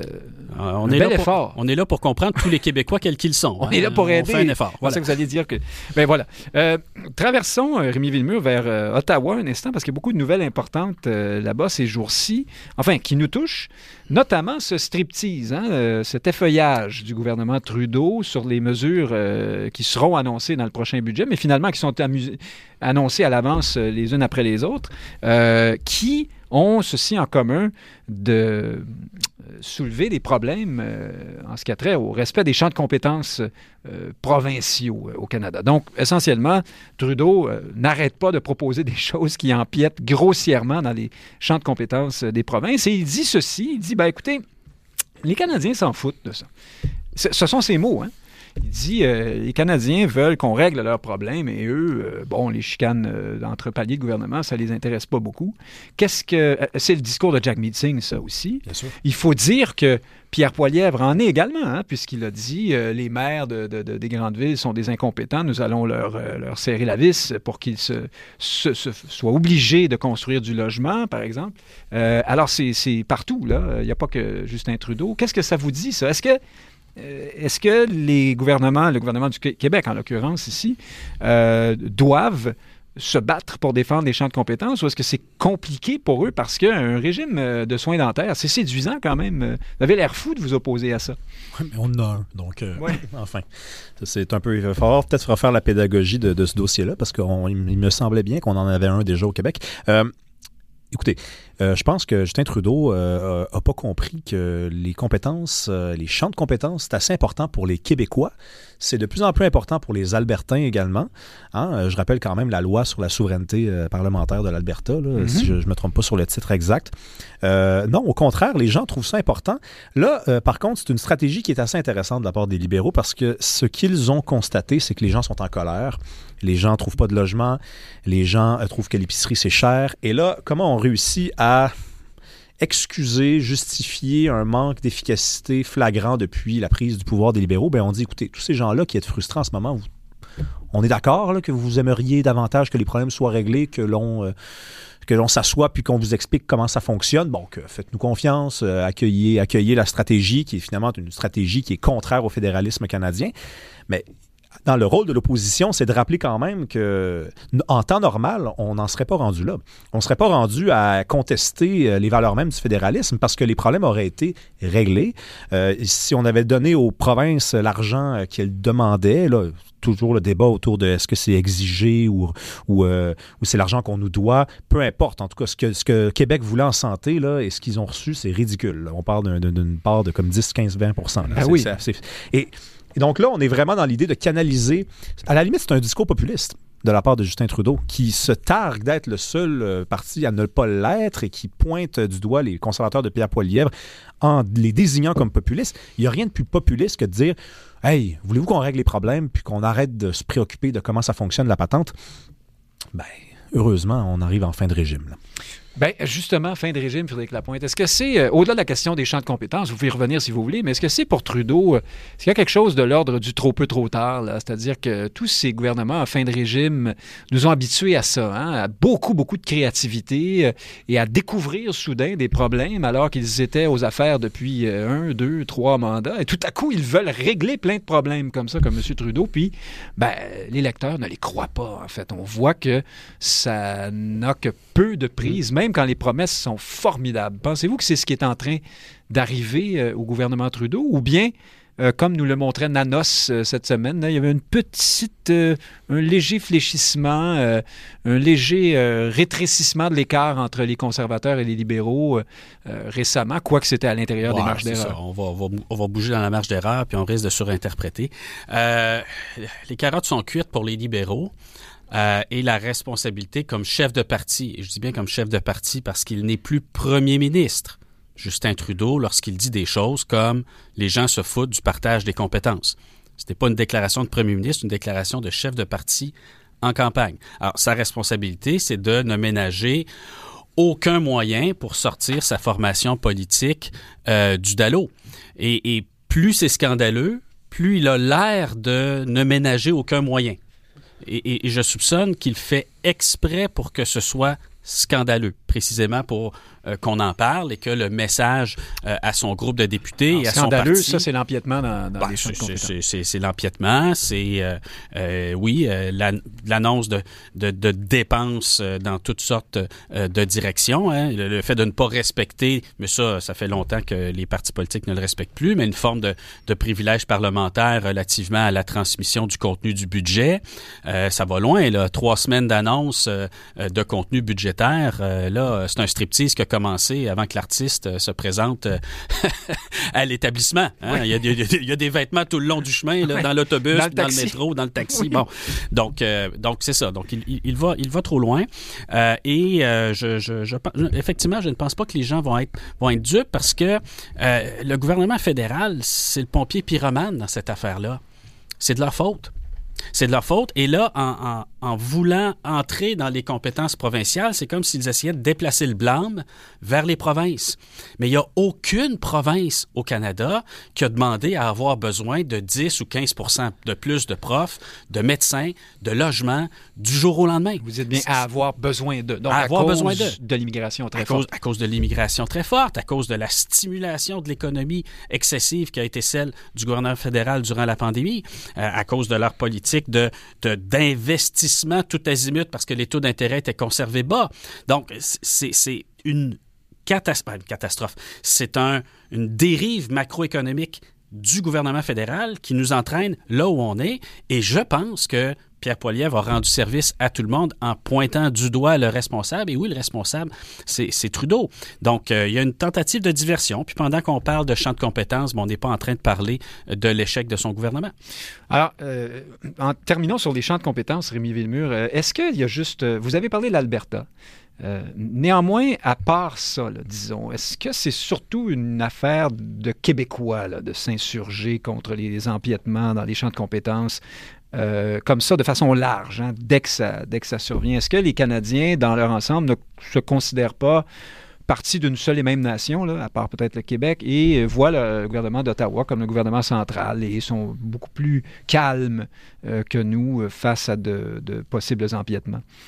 [SPEAKER 2] effort.
[SPEAKER 3] On est là pour comprendre tous les Québécois quels qu'ils sont.
[SPEAKER 2] On est là pour aider.
[SPEAKER 3] On fait un effort.
[SPEAKER 2] Voilà. C'est ça que vous alliez dire. Ben voilà. Traversons, Rémi Villemur, vers Ottawa un instant, parce qu'il y a beaucoup de nouvelles importantes là-bas ces jours-ci, enfin, qui nous touchent, notamment ce striptease, cet effeuillage du gouvernement Trudeau sur les mesures qui seront annoncées dans le prochain budget, mais finalement qui sont annoncées à l'avance les unes après les autres, qui ont ceci en commun de soulever des problèmes en ce qui a trait au respect des champs de compétences provinciaux au Canada. Donc, essentiellement, Trudeau n'arrête pas de proposer des choses qui empiètent grossièrement dans les champs de compétences des provinces. Et il dit ceci, il dit, écoutez, les Canadiens s'en foutent de ça. Ce sont ses mots, hein. Il dit les Canadiens veulent qu'on règle leurs problèmes et eux, les chicanes entre paliers de gouvernement, ça les intéresse pas beaucoup. C'est le discours de Jack Meeting, ça aussi.
[SPEAKER 5] Bien sûr.
[SPEAKER 2] Il faut dire que Pierre Poilievre en est également, hein, puisqu'il a dit les maires des grandes villes sont des incompétents, nous allons leur serrer la vis pour qu'ils soient obligés de construire du logement, par exemple. Alors, c'est partout, là. Il n'y a pas que Justin Trudeau. Qu'est-ce que ça vous dit, ça? Est-ce que le gouvernement du Québec, en l'occurrence ici, doivent se battre pour défendre les champs de compétences ou est-ce que c'est compliqué pour eux parce qu'un régime de soins dentaires, c'est séduisant quand même. Vous avez l'air fou de vous opposer à ça.
[SPEAKER 5] Oui, mais on en a un. Donc, enfin, c'est un peu... Il va falloir peut-être refaire la pédagogie de ce dossier-là parce qu'il me semblait bien qu'on en avait un déjà au Québec. Écoutez, je pense que Justin Trudeau n'a pas compris que les compétences, les champs de compétences, c'est assez important pour les Québécois. C'est de plus en plus important pour les Albertains également. Hein? Je rappelle quand même la loi sur la souveraineté parlementaire de l'Alberta, si je ne me trompe pas sur le titre exact. Non, au contraire, les gens trouvent ça important. Là, par contre, c'est une stratégie qui est assez intéressante de la part des libéraux parce que ce qu'ils ont constaté, c'est que les gens sont en colère. Les gens ne trouvent pas de logement. Les gens trouvent que l'épicerie, c'est cher. Et là, comment on réussit à justifier un manque d'efficacité flagrant depuis la prise du pouvoir des libéraux? Bien, on dit, écoutez, tous ces gens-là qui êtes frustrés en ce moment, on est d'accord là, que vous aimeriez davantage que les problèmes soient réglés, que l'on s'assoie puis qu'on vous explique comment ça fonctionne. Bon, faites-nous confiance, accueillez la stratégie qui est finalement une stratégie qui est contraire au fédéralisme canadien. Mais dans le rôle de l'opposition, c'est de rappeler quand même que en temps normal, on n'en serait pas rendu là. On ne serait pas rendu à contester les valeurs mêmes du fédéralisme parce que les problèmes auraient été réglés. Si on avait donné aux provinces l'argent qu'elles demandaient, là, toujours le débat autour de est-ce que c'est exigé ou c'est l'argent qu'on nous doit, peu importe. En tout cas, ce que Québec voulait en santé là, et ce qu'ils ont reçu, c'est ridicule. Là. On parle d'une part de comme 10, 15, 20%. Là.
[SPEAKER 2] Oui.
[SPEAKER 5] Et donc là, on est vraiment dans l'idée de canaliser. À la limite, c'est un discours populiste de la part de Justin Trudeau, qui se targue d'être le seul parti à ne pas l'être et qui pointe du doigt les conservateurs de Pierre Poilievre en les désignant comme populistes. Il n'y a rien de plus populiste que de dire « Hey, voulez-vous qu'on règle les problèmes puis qu'on arrête de se préoccuper de comment ça fonctionne la patente? » Ben, heureusement, on arrive en fin de régime. Là.
[SPEAKER 2] Bien, justement, fin de régime, Frédéric Lapointe. Est-ce que c'est, au-delà de la question des champs de compétences, vous pouvez y revenir si vous voulez, mais est-ce que c'est pour Trudeau, est-ce qu'il y a quelque chose de l'ordre du trop peu, trop tard, là? C'est-à-dire que tous ces gouvernements en fin de régime nous ont habitués à ça, hein, à beaucoup, beaucoup de créativité et à découvrir soudain des problèmes alors qu'ils étaient aux affaires depuis 1, 2, 3 mandats. Et tout à coup, ils veulent régler plein de problèmes comme ça, comme M. Trudeau, puis les lecteurs ne les croient pas, en fait. On voit que ça n'a que peu de prise, même quand les promesses sont formidables. Pensez-vous que c'est ce qui est en train d'arriver au gouvernement Trudeau? Ou bien, comme nous le montrait Nanos cette semaine, là, il y avait un léger fléchissement, un léger rétrécissement de l'écart entre les conservateurs et les libéraux récemment, quoique c'était à l'intérieur des marges d'erreur.
[SPEAKER 3] Ça. On va bouger dans la marge d'erreur, puis on risque de surinterpréter. Les carottes sont cuites pour les libéraux. Et la responsabilité comme chef de parti, et je dis bien comme chef de parti parce qu'il n'est plus premier ministre, Justin Trudeau, lorsqu'il dit des choses comme « les gens se foutent du partage des compétences ». Ce n'était pas une déclaration de premier ministre, une déclaration de chef de parti en campagne. Alors, sa responsabilité, c'est de ne ménager aucun moyen pour sortir sa formation politique du dallo. Et plus c'est scandaleux, plus il a l'air de ne ménager aucun moyen. Et je soupçonne qu'il fait exprès pour que ce soit scandaleux, précisément pour qu'on en parle et que le message à son groupe de députés et à son parti... Scandaleux,
[SPEAKER 2] ça, c'est l'empiètement dans les champs de compétences.
[SPEAKER 3] C'est l'empiètement, c'est, l'annonce de dépenses dans toutes sortes de directions. Hein. Le fait de ne pas respecter, mais ça fait longtemps que les partis politiques ne le respectent plus, mais une forme de privilège parlementaire relativement à la transmission du contenu du budget. Ça va loin, là. 3 semaines d'annonce de contenu budgétaire. Là, c'est un striptease qui a commencé avant que l'artiste se présente à l'établissement. Hein? Oui. Il y a des vêtements tout le long du chemin, là, dans l'autobus, dans le métro, dans le taxi. Oui. Bon, donc c'est ça. Donc il va trop loin. Effectivement, je ne pense pas que les gens vont être dupes parce que le gouvernement fédéral, c'est le pompier pyromane dans cette affaire-là. C'est de leur faute. C'est de leur faute. Et là, en voulant entrer dans les compétences provinciales, c'est comme s'ils essayaient de déplacer le blâme vers les provinces. Mais il n'y a aucune province au Canada qui a demandé à avoir besoin de 10 ou 15 % de plus de profs, de médecins, de logements du jour au lendemain.
[SPEAKER 2] Vous dites bien à avoir besoin de. Donc, à
[SPEAKER 3] cause
[SPEAKER 2] de l'immigration très forte.
[SPEAKER 3] À cause de l'immigration très forte, à cause de la stimulation de l'économie excessive qui a été celle du gouvernement fédéral durant la pandémie, à cause de leur politique d'investissement tout azimut parce que les taux d'intérêt étaient conservés bas. Donc, c'est une catastrophe. C'est une dérive macroéconomique du gouvernement fédéral qui nous entraîne là où on est. Et je pense que Pierre Poilievre a rendu service à tout le monde en pointant du doigt le responsable. Et oui, le responsable, c'est Trudeau. Donc, il y a une tentative de diversion. Puis pendant qu'on parle de champ de compétences, on n'est pas en train de parler de l'échec de son gouvernement.
[SPEAKER 2] Alors, en terminant sur les champs de compétences, Rémi Villemur, est-ce qu'il y a juste... vous avez parlé de l'Alberta. Néanmoins, à part ça, là, disons, est-ce que c'est surtout une affaire de Québécois là, de s'insurger contre les empiètements dans les champs de compétences comme ça, de façon large, hein, dès que ça survient? Est-ce que les Canadiens, dans leur ensemble, ne se considèrent pas partie d'une seule et même nation, là, à part peut-être le Québec, et voient le gouvernement d'Ottawa comme le gouvernement central et sont beaucoup plus calmes que nous face à de possibles empiètements?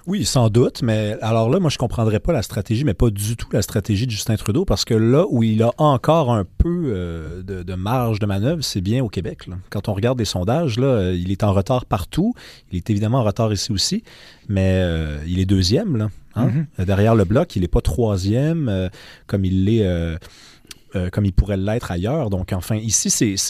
[SPEAKER 5] Oui, sans doute, mais alors là, moi, je comprendrais pas la stratégie, mais pas du tout la stratégie de Justin Trudeau, parce que là où il a encore un peu de marge de manœuvre, c'est bien au Québec. Là. Quand on regarde les sondages, là, il est en retard partout. Il est évidemment en retard ici aussi, mais il est deuxième, là. Hein? Mm-hmm. Derrière le bloc, il n'est pas troisième, comme il l'est... comme il pourrait l'être ailleurs. Donc, enfin, ici,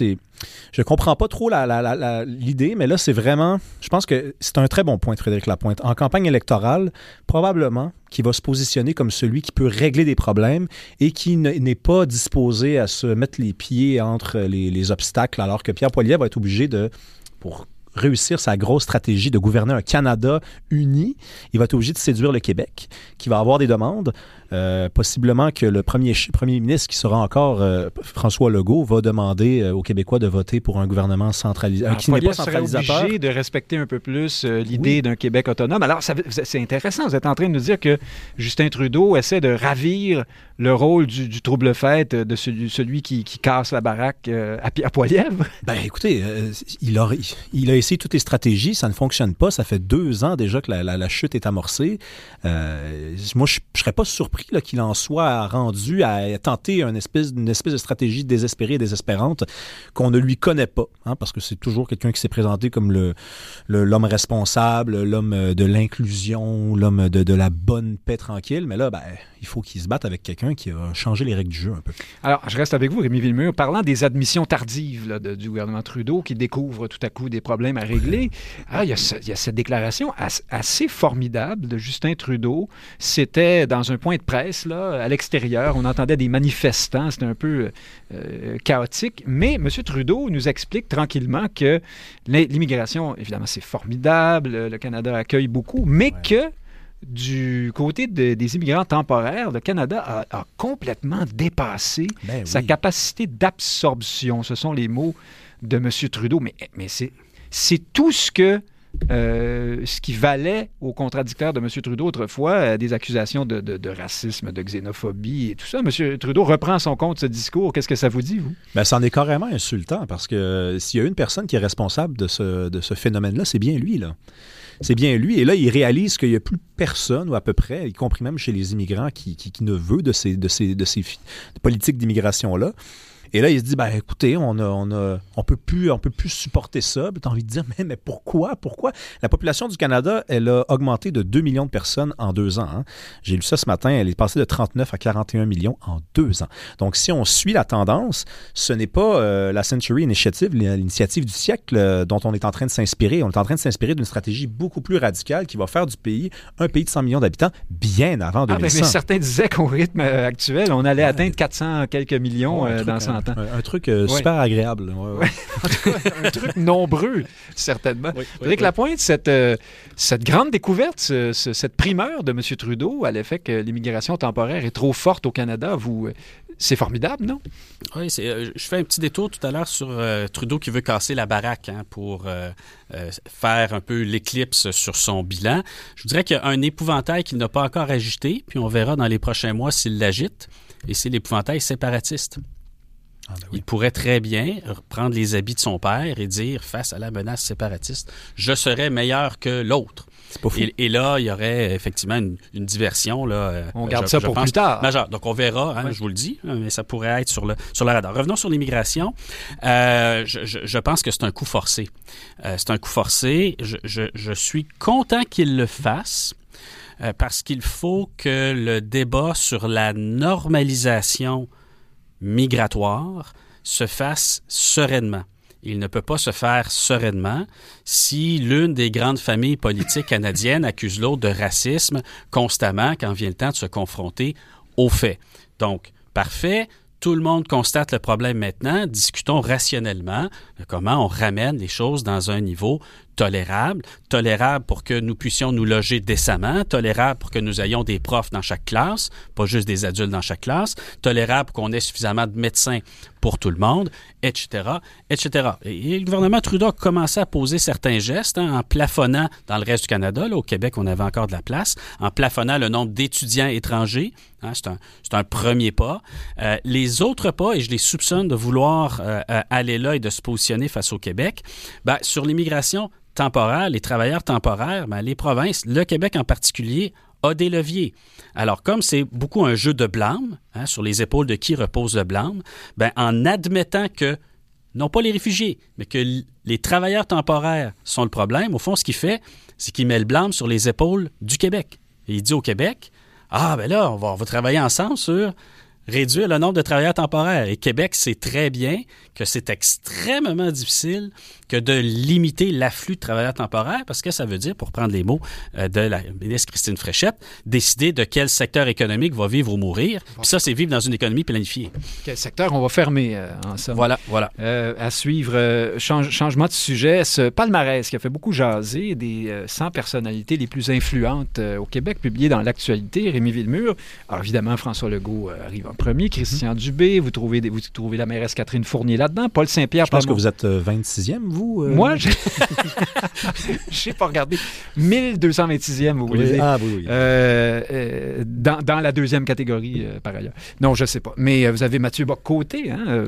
[SPEAKER 5] je comprends pas trop l'idée, mais là, c'est vraiment... Je pense que c'est un très bon point de Frédéric Lapointe. En campagne électorale, probablement qu'il va se positionner comme celui qui peut régler des problèmes et qui n'est pas disposé à se mettre les pieds entre les obstacles, alors que Pierre Poilievre va être obligé pour réussir sa grosse stratégie de gouverner un Canada uni, il va être obligé de séduire le Québec, qui va avoir des demandes. Possiblement que le premier ministre, qui sera encore François Legault, va demander aux Québécois de voter pour un gouvernement centralisateur. Qui n'est pas centralisateur.
[SPEAKER 2] Serait obligé de respecter un peu plus l'idée d'un Québec autonome. Alors, c'est intéressant. Vous êtes en train de nous dire que Justin Trudeau essaie de ravir le rôle du trouble-fête, de celui qui casse la baraque à Poilievre.
[SPEAKER 5] Ben, écoutez, il a essayé toutes les stratégies. Ça ne fonctionne pas. Ça fait 2 ans déjà que la chute est amorcée. Moi, je ne serais pas surpris qu'il en soit rendu à tenter une espèce de stratégie désespérée et désespérante qu'on ne lui connaît pas, hein, parce que c'est toujours quelqu'un qui s'est présenté comme l'homme responsable, l'homme de l'inclusion, l'homme de la bonne paix tranquille, mais là, il faut qu'il se batte avec quelqu'un qui a changé les règles du jeu un peu.
[SPEAKER 2] Alors, je reste avec vous, Rémi Villemur, parlant des admissions tardives du gouvernement Trudeau qui découvre tout à coup des problèmes à régler. Alors, il y a cette déclaration assez formidable de Justin Trudeau. C'était dans un point de presse, là, à l'extérieur. On entendait des manifestants. C'était un peu chaotique. Mais M. Trudeau nous explique tranquillement que l'immigration, évidemment, c'est formidable. Le Canada accueille beaucoup, mais que du côté des immigrants temporaires, le Canada a complètement dépassé sa capacité d'absorption. Ce sont les mots de M. Trudeau. Mais c'est tout ce qui valait aux contradicteurs de M. Trudeau autrefois, des accusations de racisme, de xénophobie et tout ça. M. Trudeau reprend à son compte ce discours. Qu'est-ce que ça vous dit, vous?
[SPEAKER 5] Ça en est carrément insultant, parce que s'il y a une personne qui est responsable de ce phénomène-là, c'est bien lui, là. C'est bien lui. Et là, il réalise qu'il n'y a plus personne, ou à peu près, y compris même chez les immigrants, qui ne veut de ces politiques d'immigration-là. Et là, il se dit, écoutez, on peut plus supporter ça. Tu as envie de dire, mais pourquoi? La population du Canada, elle a augmenté de 2 millions de personnes en 2 ans. Hein. J'ai lu ça ce matin, elle est passée de 39 à 41 millions en 2 ans. Donc, si on suit la tendance, ce n'est pas la Century Initiative, l'initiative du siècle dont on est en train de s'inspirer. On est en train de s'inspirer d'une stratégie beaucoup plus radicale qui va faire du pays un pays de 100 millions d'habitants bien avant 2100.
[SPEAKER 2] Mais certains disaient qu'au rythme actuel, on allait atteindre 400 quelques millions dans 100 ans.
[SPEAKER 5] Un truc super agréable. Ouais.
[SPEAKER 2] En tout cas, un truc nombreux, certainement. Frédéric Lapointe, cette grande découverte, cette primeur de M. Trudeau à l'effet que l'immigration temporaire est trop forte au Canada, c'est formidable, non?
[SPEAKER 3] Oui, je fais un petit détour tout à l'heure sur Trudeau qui veut casser la baraque pour faire un peu l'éclipse sur son bilan. Je vous dirais qu'il y a un épouvantail qu'il n'a pas encore agité, puis on verra dans les prochains mois s'il l'agite, et c'est l'épouvantail séparatiste. Il pourrait très bien reprendre les habits de son père et dire, face à la menace séparatiste, je serais meilleur que l'autre.
[SPEAKER 5] C'est pas fou.
[SPEAKER 3] Et là, il y aurait effectivement une diversion. Là,
[SPEAKER 2] on garde ça pour plus tard.
[SPEAKER 3] Majeure. Donc, on verra, je vous le dis, mais ça pourrait être sur le radar. Revenons sur l'immigration. Je pense que c'est un coup forcé. C'est un coup forcé. Je suis content qu'il le fasse. Parce qu'il faut que le débat sur la normalisation migratoire se fasse sereinement. Il ne peut pas se faire sereinement si l'une des grandes familles politiques canadiennes accuse l'autre de racisme constamment quand vient le temps de se confronter aux faits. Donc, parfait. Tout le monde constate le problème maintenant. Discutons rationnellement de comment on ramène les choses dans un niveau tolérable pour que nous puissions nous loger décemment, tolérable pour que nous ayons des profs dans chaque classe, pas juste des adultes dans chaque classe, tolérable pour qu'on ait suffisamment de médecins pour tout le monde, etc., etc. Et le gouvernement Trudeau a commencé à poser certains gestes en plafonnant dans le reste du Canada. Là, au Québec, on avait encore de la place, en plafonnant le nombre d'étudiants étrangers. Hein, c'est un premier pas. Les autres pas, et je les soupçonne de vouloir aller là et de se positionner face au Québec, sur l'immigration temporaires, les travailleurs temporaires, les provinces, le Québec en particulier, a des leviers. Alors, comme c'est beaucoup un jeu de blâme, sur les épaules de qui repose le blâme, en admettant que, non pas les réfugiés, mais que les travailleurs temporaires sont le problème, au fond, ce qu'il fait, c'est qu'il met le blâme sur les épaules du Québec. Et il dit au Québec, là, on va travailler ensemble sur réduire le nombre de travailleurs temporaires. Et Québec sait très bien que c'est extrêmement difficile que de limiter l'afflux de travailleurs temporaires parce que ça veut dire, pour prendre les mots de la ministre Christine Fréchette, décider de quel secteur économique va vivre ou mourir. Puis ça, c'est vivre dans une économie planifiée.
[SPEAKER 2] Quel secteur on va fermer, en somme.
[SPEAKER 3] Voilà.
[SPEAKER 2] À suivre, changement de sujet, ce palmarès qui a fait beaucoup jaser des 100 personnalités les plus influentes au Québec, publié dans l'Actualité, Rémi Villemur. Alors évidemment, François Legault arrive en premier, Christian Dubé, vous trouvez la mairesse Catherine Fournier là-dedans, Paul Saint-Pierre.
[SPEAKER 5] Je pense que vous êtes 26e, vous?
[SPEAKER 2] Moi, je n'ai pas regardé. 1226e, vous voulez dire.
[SPEAKER 5] Oui.
[SPEAKER 2] Dans la deuxième catégorie, par ailleurs. Non, je ne sais pas. Mais vous avez Mathieu Bock-Côté,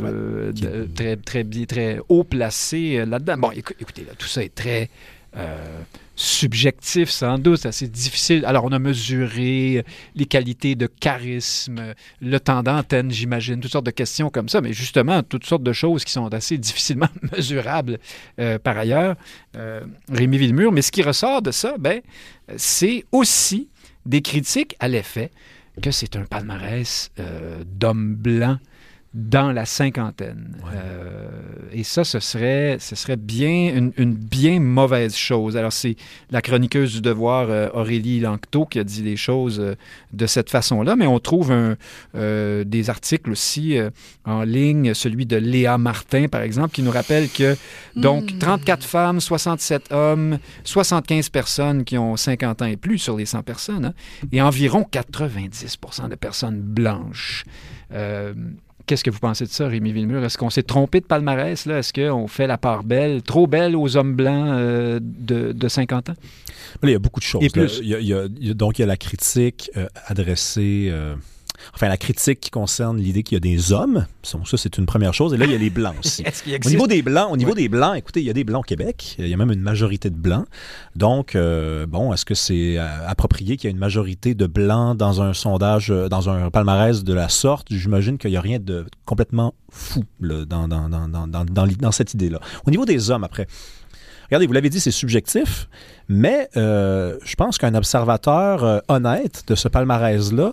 [SPEAKER 2] très haut placé là-dedans. Bon, écoutez, là, tout ça est très subjectif, sans doute, c'est assez difficile. Alors, on a mesuré les qualités de charisme, le temps d'antenne, j'imagine, toutes sortes de questions comme ça, mais justement, toutes sortes de choses qui sont assez difficilement mesurables par ailleurs. Rémi Villemur, mais ce qui ressort de ça, c'est aussi des critiques à l'effet que c'est un palmarès d'hommes blancs dans la cinquantaine.
[SPEAKER 5] Ouais.
[SPEAKER 2] Et ça, ce serait bien une bien mauvaise chose. Alors, c'est la chroniqueuse du Devoir, Aurélie Lanctot, qui a dit les choses de cette façon-là, mais on trouve des articles aussi en ligne, celui de Léa Martin, par exemple, qui nous rappelle que, donc, 34 femmes, 67 hommes, 75 personnes qui ont 50 ans et plus sur les 100 personnes, et environ 90% de personnes blanches. Qu'est-ce que vous pensez de ça, Rémi Villemur? Est-ce qu'on s'est trompé de palmarès, là? Est-ce qu'on fait la part belle, trop belle aux hommes blancs de 50 ans?
[SPEAKER 5] Il y a beaucoup de choses.
[SPEAKER 2] Et plus.
[SPEAKER 5] Donc, il y a la critique adressée... la critique qui concerne l'idée qu'il y a des hommes. Ça, c'est une première chose. Et là, il y a les blancs aussi. Au niveau des blancs, écoutez, il y a des blancs au Québec. Il y a même une majorité de blancs. Donc, est-ce que c'est approprié qu'il y ait une majorité de blancs dans un sondage, dans un palmarès de la sorte? J'imagine qu'il n'y a rien de complètement fou là, dans cette idée-là. Au niveau des hommes, après... Regardez, vous l'avez dit, c'est subjectif, mais je pense qu'un observateur honnête de ce palmarès-là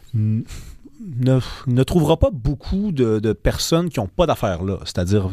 [SPEAKER 5] ne trouvera pas beaucoup de personnes qui n'ont pas d'affaires là. C'est-à-dire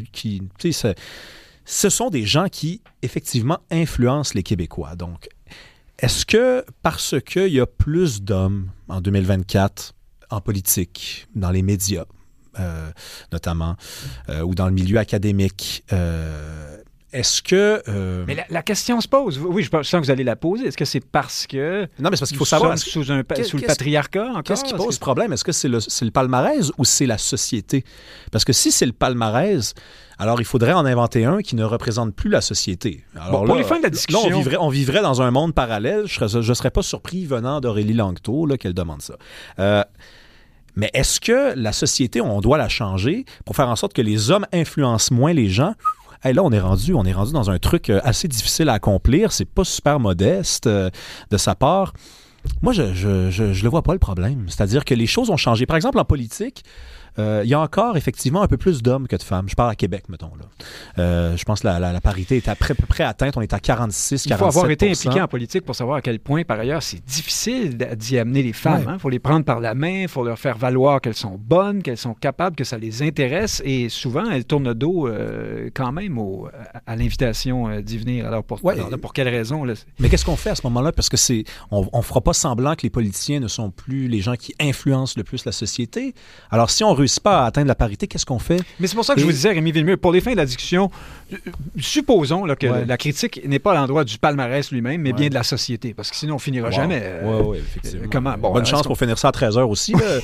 [SPEAKER 5] ce sont des gens qui, effectivement, influencent les Québécois. Donc, est-ce que parce qu'il y a plus d'hommes en 2024 en politique, dans les médias, notamment, ou dans le milieu académique, est-ce que...
[SPEAKER 2] Mais la question se pose. Oui, je sens que vous allez la poser. Est-ce que c'est parce que...
[SPEAKER 5] Non, mais c'est parce qu'il faut savoir...
[SPEAKER 2] Sous le patriarcat, encore?
[SPEAKER 5] Qu'est-ce qui pose problème? Est-ce que c'est le palmarès ou c'est la société? Parce que si c'est le palmarès, alors il faudrait en inventer un qui ne représente plus la société. Alors
[SPEAKER 2] pour les fins de la discussion...
[SPEAKER 5] Là, on vivrait dans un monde parallèle. Je ne serais pas surpris venant d'Aurélie Lanctot qu'elle demande ça. Mais est-ce que la société, on doit la changer pour faire en sorte que les hommes influencent moins les gens? Là, on est rendu dans un truc assez difficile à accomplir. C'est pas super modeste de sa part. Moi, je le vois pas le problème. C'est-à-dire que les choses ont changé. Par exemple, en politique, il y a encore effectivement un peu plus d'hommes que de femmes. Je parle à Québec, mettons. Là. Je pense que la parité est à peu près atteinte. On est à 46, 47%.
[SPEAKER 2] Il faut avoir été impliqué en politique pour savoir à quel point, par ailleurs, c'est difficile d'y amener les femmes. Il faut les prendre par la main, il faut leur faire valoir qu'elles sont bonnes, qu'elles sont capables, que ça les intéresse. Et souvent, elles tournent le dos quand même à l'invitation d'y venir. Alors, pour quelle raison? Là?
[SPEAKER 5] Mais qu'est-ce qu'on fait à ce moment-là? Parce que on fera pas semblant que les politiciens ne sont plus les gens qui influencent le plus la société. Alors, si on réussit pas à atteindre la parité, qu'est-ce qu'on fait?
[SPEAKER 2] Mais c'est pour ça que je vous disais, Rémi Villemur, pour les fins de la discussion, supposons que la critique n'est pas à l'endroit du palmarès lui-même, mais bien de la société, parce que sinon on finira jamais.
[SPEAKER 5] Oui, effectivement.
[SPEAKER 2] Comment?
[SPEAKER 5] Bonne chance pour finir ça à 13h aussi. Là.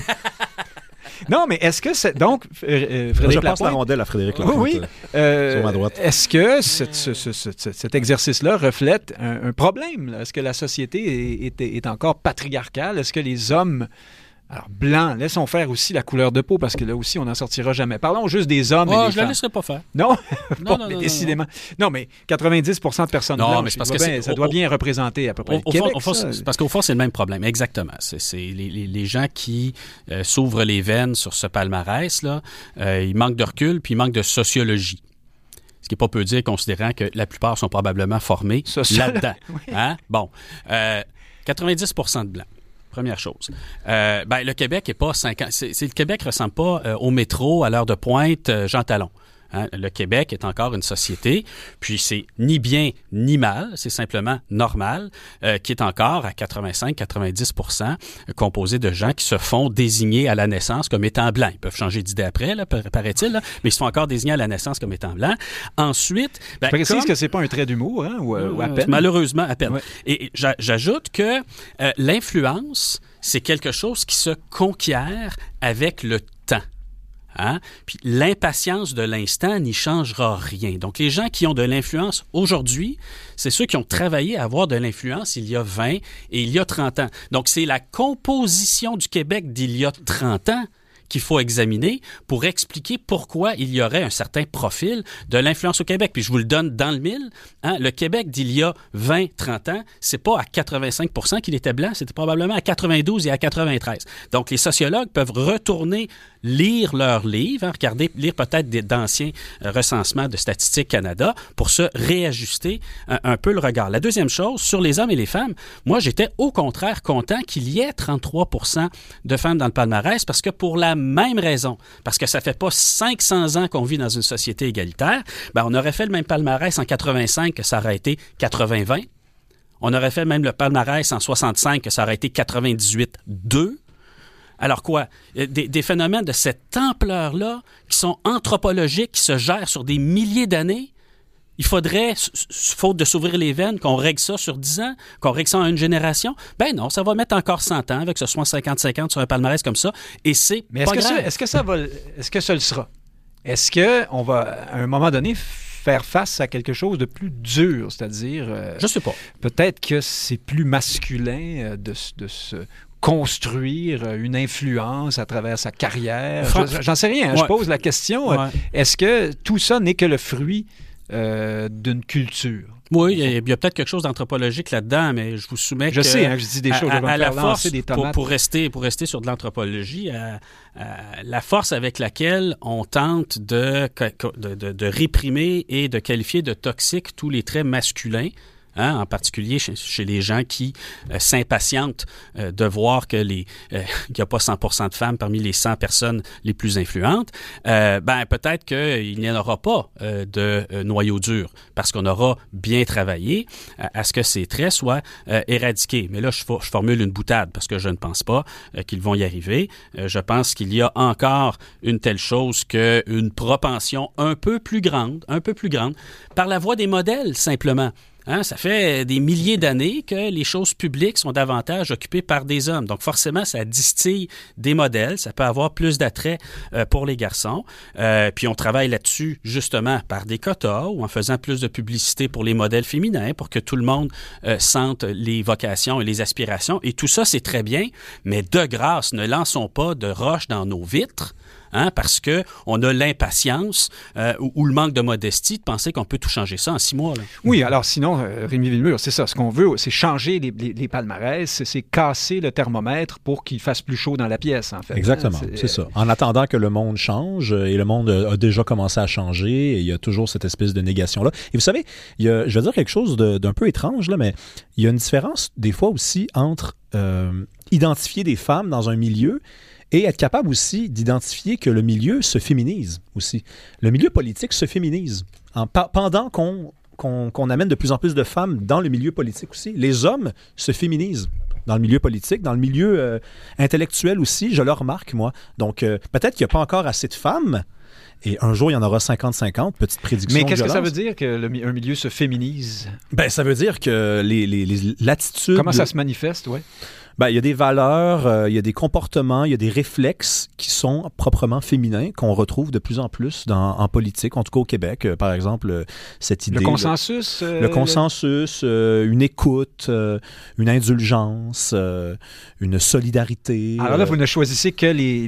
[SPEAKER 2] Non, mais est-ce que c'est... Donc, Frédéric Lapointe...
[SPEAKER 5] Je passe la rondelle à Frédéric Lapointe.
[SPEAKER 2] Oui.
[SPEAKER 5] Sur ma droite.
[SPEAKER 2] Est-ce que cet exercice-là reflète un problème? Là? Est-ce que la société est encore patriarcale? Est-ce que les hommes Alors, blanc, laissons faire aussi la couleur de peau, parce que là aussi, on n'en sortira jamais. Parlons juste des hommes et des femmes.
[SPEAKER 3] Je la laisserai pas faire.
[SPEAKER 2] Non?
[SPEAKER 3] Non,
[SPEAKER 2] mais décidément. Non, mais 90% de personnes blanches,
[SPEAKER 3] mais c'est parce que
[SPEAKER 2] ça doit bien représenter à peu près le Québec,
[SPEAKER 3] parce qu'au fond, c'est le même problème. Exactement. C'est les gens qui s'ouvrent les veines sur ce palmarès-là, ils manquent de recul, puis ils manquent de sociologie. Ce qui n'est pas peu dire, considérant que la plupart sont probablement formés là-dedans. Oui. Hein? Bon. 90% de blancs. Première chose. Le Québec est pas 50. Le Québec ressemble pas au métro à l'heure de pointe Jean Talon. Hein? Le Québec est encore une société, puis c'est ni bien ni mal, c'est simplement normal, qui est encore à 85-90% composé de gens qui se font désigner à la naissance comme étant blancs. Ils peuvent changer d'idée après, là, paraît-il, là, mais ils se font encore désigner à la naissance comme étant blancs. Ensuite...
[SPEAKER 2] Je précise que c'est pas un trait d'humour, hein, ou à peine.
[SPEAKER 3] Malheureusement, à peine.
[SPEAKER 2] Ouais.
[SPEAKER 3] Et j'ajoute que l'influence, c'est quelque chose qui se conquiert avec le temps. Hein? Puis l'impatience de l'instant n'y changera rien. Donc, les gens qui ont de l'influence aujourd'hui, c'est ceux qui ont travaillé à avoir de l'influence il y a 20 et il y a 30 ans. Donc, c'est la composition du Québec d'il y a 30 ans qu'il faut examiner pour expliquer pourquoi il y aurait un certain profil de l'influence au Québec. Puis je vous le donne dans le mille. Hein, le Québec d'il y a 20-30 ans, c'est pas à 85% qu'il était blanc, c'était probablement à 92 et à 93. Donc, les sociologues peuvent retourner lire leurs livres, hein, lire peut-être d'anciens recensements de Statistique Canada pour se réajuster un peu le regard. La deuxième chose, sur les hommes et les femmes, moi, j'étais au contraire content qu'il y ait 33% de femmes dans le palmarès parce que pour la même raison, parce que ça fait pas 500 ans qu'on vit dans une société égalitaire, on aurait fait le même palmarès en 85 que ça aurait été 80-20. On aurait fait même le palmarès en 65 que ça aurait été 98-2. Alors quoi? Des phénomènes de cette ampleur-là, qui sont anthropologiques, qui se gèrent sur des milliers d'années, il faudrait, faute de s'ouvrir les veines, qu'on règle ça sur 10 ans, qu'on règle ça en une génération. Ben non, ça va mettre encore 100 ans avec ce soit 50-50 sur un palmarès comme ça, et c'est pas grave.
[SPEAKER 2] Est-ce que ça le sera? Est-ce qu'on va, à un moment donné, faire face à quelque chose de plus dur, c'est-à-dire...
[SPEAKER 3] je sais pas.
[SPEAKER 2] Peut-être que c'est plus masculin de se construire une influence à travers sa carrière. J'en sais rien, je pose la question. Est-ce que tout ça n'est que le fruit d'une culture?
[SPEAKER 3] Oui, il y a peut-être quelque chose d'anthropologique là-dedans, mais je vous soumets que...
[SPEAKER 2] Je sais, je dis des choses, je vais me faire lancer des tomates.
[SPEAKER 3] Pour rester sur de l'anthropologie, la force avec laquelle on tente de réprimer et de qualifier de toxiques tous les traits masculins, hein, en particulier chez les gens qui s'impatientent de voir qu'il n'y a pas 100% de femmes parmi les 100 personnes les plus influentes, peut-être qu'il n'y en aura pas de noyau dur parce qu'on aura bien travaillé à ce que ces traits soient éradiqués. Mais là, je formule une boutade parce que je ne pense pas qu'ils vont y arriver. Je pense qu'il y a encore une telle chose qu'une propension un peu plus grande, par la voie des modèles simplement. Hein, ça fait des milliers d'années que les choses publiques sont davantage occupées par des hommes. Donc, forcément, ça distille des modèles. Ça peut avoir plus d'attrait pour les garçons. Puis, on travaille là-dessus, justement, par des quotas ou en faisant plus de publicité pour les modèles féminins pour que tout le monde sente les vocations et les aspirations. Et tout ça, c'est très bien. Mais de grâce, ne lançons pas de roches dans nos vitres. Hein, parce qu'on a l'impatience ou le manque de modestie de penser qu'on peut tout changer ça en 6 mois. Là.
[SPEAKER 2] Oui, alors sinon, Rémi Villemur, c'est ça. Ce qu'on veut, c'est changer les palmarès, c'est casser le thermomètre pour qu'il fasse plus chaud dans la pièce, en fait.
[SPEAKER 5] Exactement, c'est ça. En attendant que le monde change, et le monde a déjà commencé à changer, et il y a toujours cette espèce de négation-là. Et vous savez, je vais dire quelque chose d'un peu étrange, là, mais il y a une différence des fois aussi entre identifier des femmes dans un milieu et être capable aussi d'identifier que le milieu se féminise aussi. Le milieu politique se féminise. Pendant qu'on amène de plus en plus de femmes dans le milieu politique aussi, les hommes se féminisent dans le milieu politique, dans le milieu intellectuel aussi, je le remarque, moi. Donc, peut-être qu'il n'y a pas encore assez de femmes, et un jour, il y en aura 50-50, petite prédiction.
[SPEAKER 2] Mais qu'est-ce que ça veut dire qu'un milieu se féminise?
[SPEAKER 5] Ben, ça veut dire que l'attitude...
[SPEAKER 2] Comment ça se manifeste, oui?
[SPEAKER 5] Ben, il y a des valeurs, il y a des comportements, il y a des réflexes qui sont proprement féminins, qu'on retrouve de plus en plus en politique, en tout cas au Québec, par exemple, cette idée...
[SPEAKER 2] Le consensus?
[SPEAKER 5] Le consensus, une écoute, une indulgence, une solidarité.
[SPEAKER 2] Alors là, vous ne choisissez que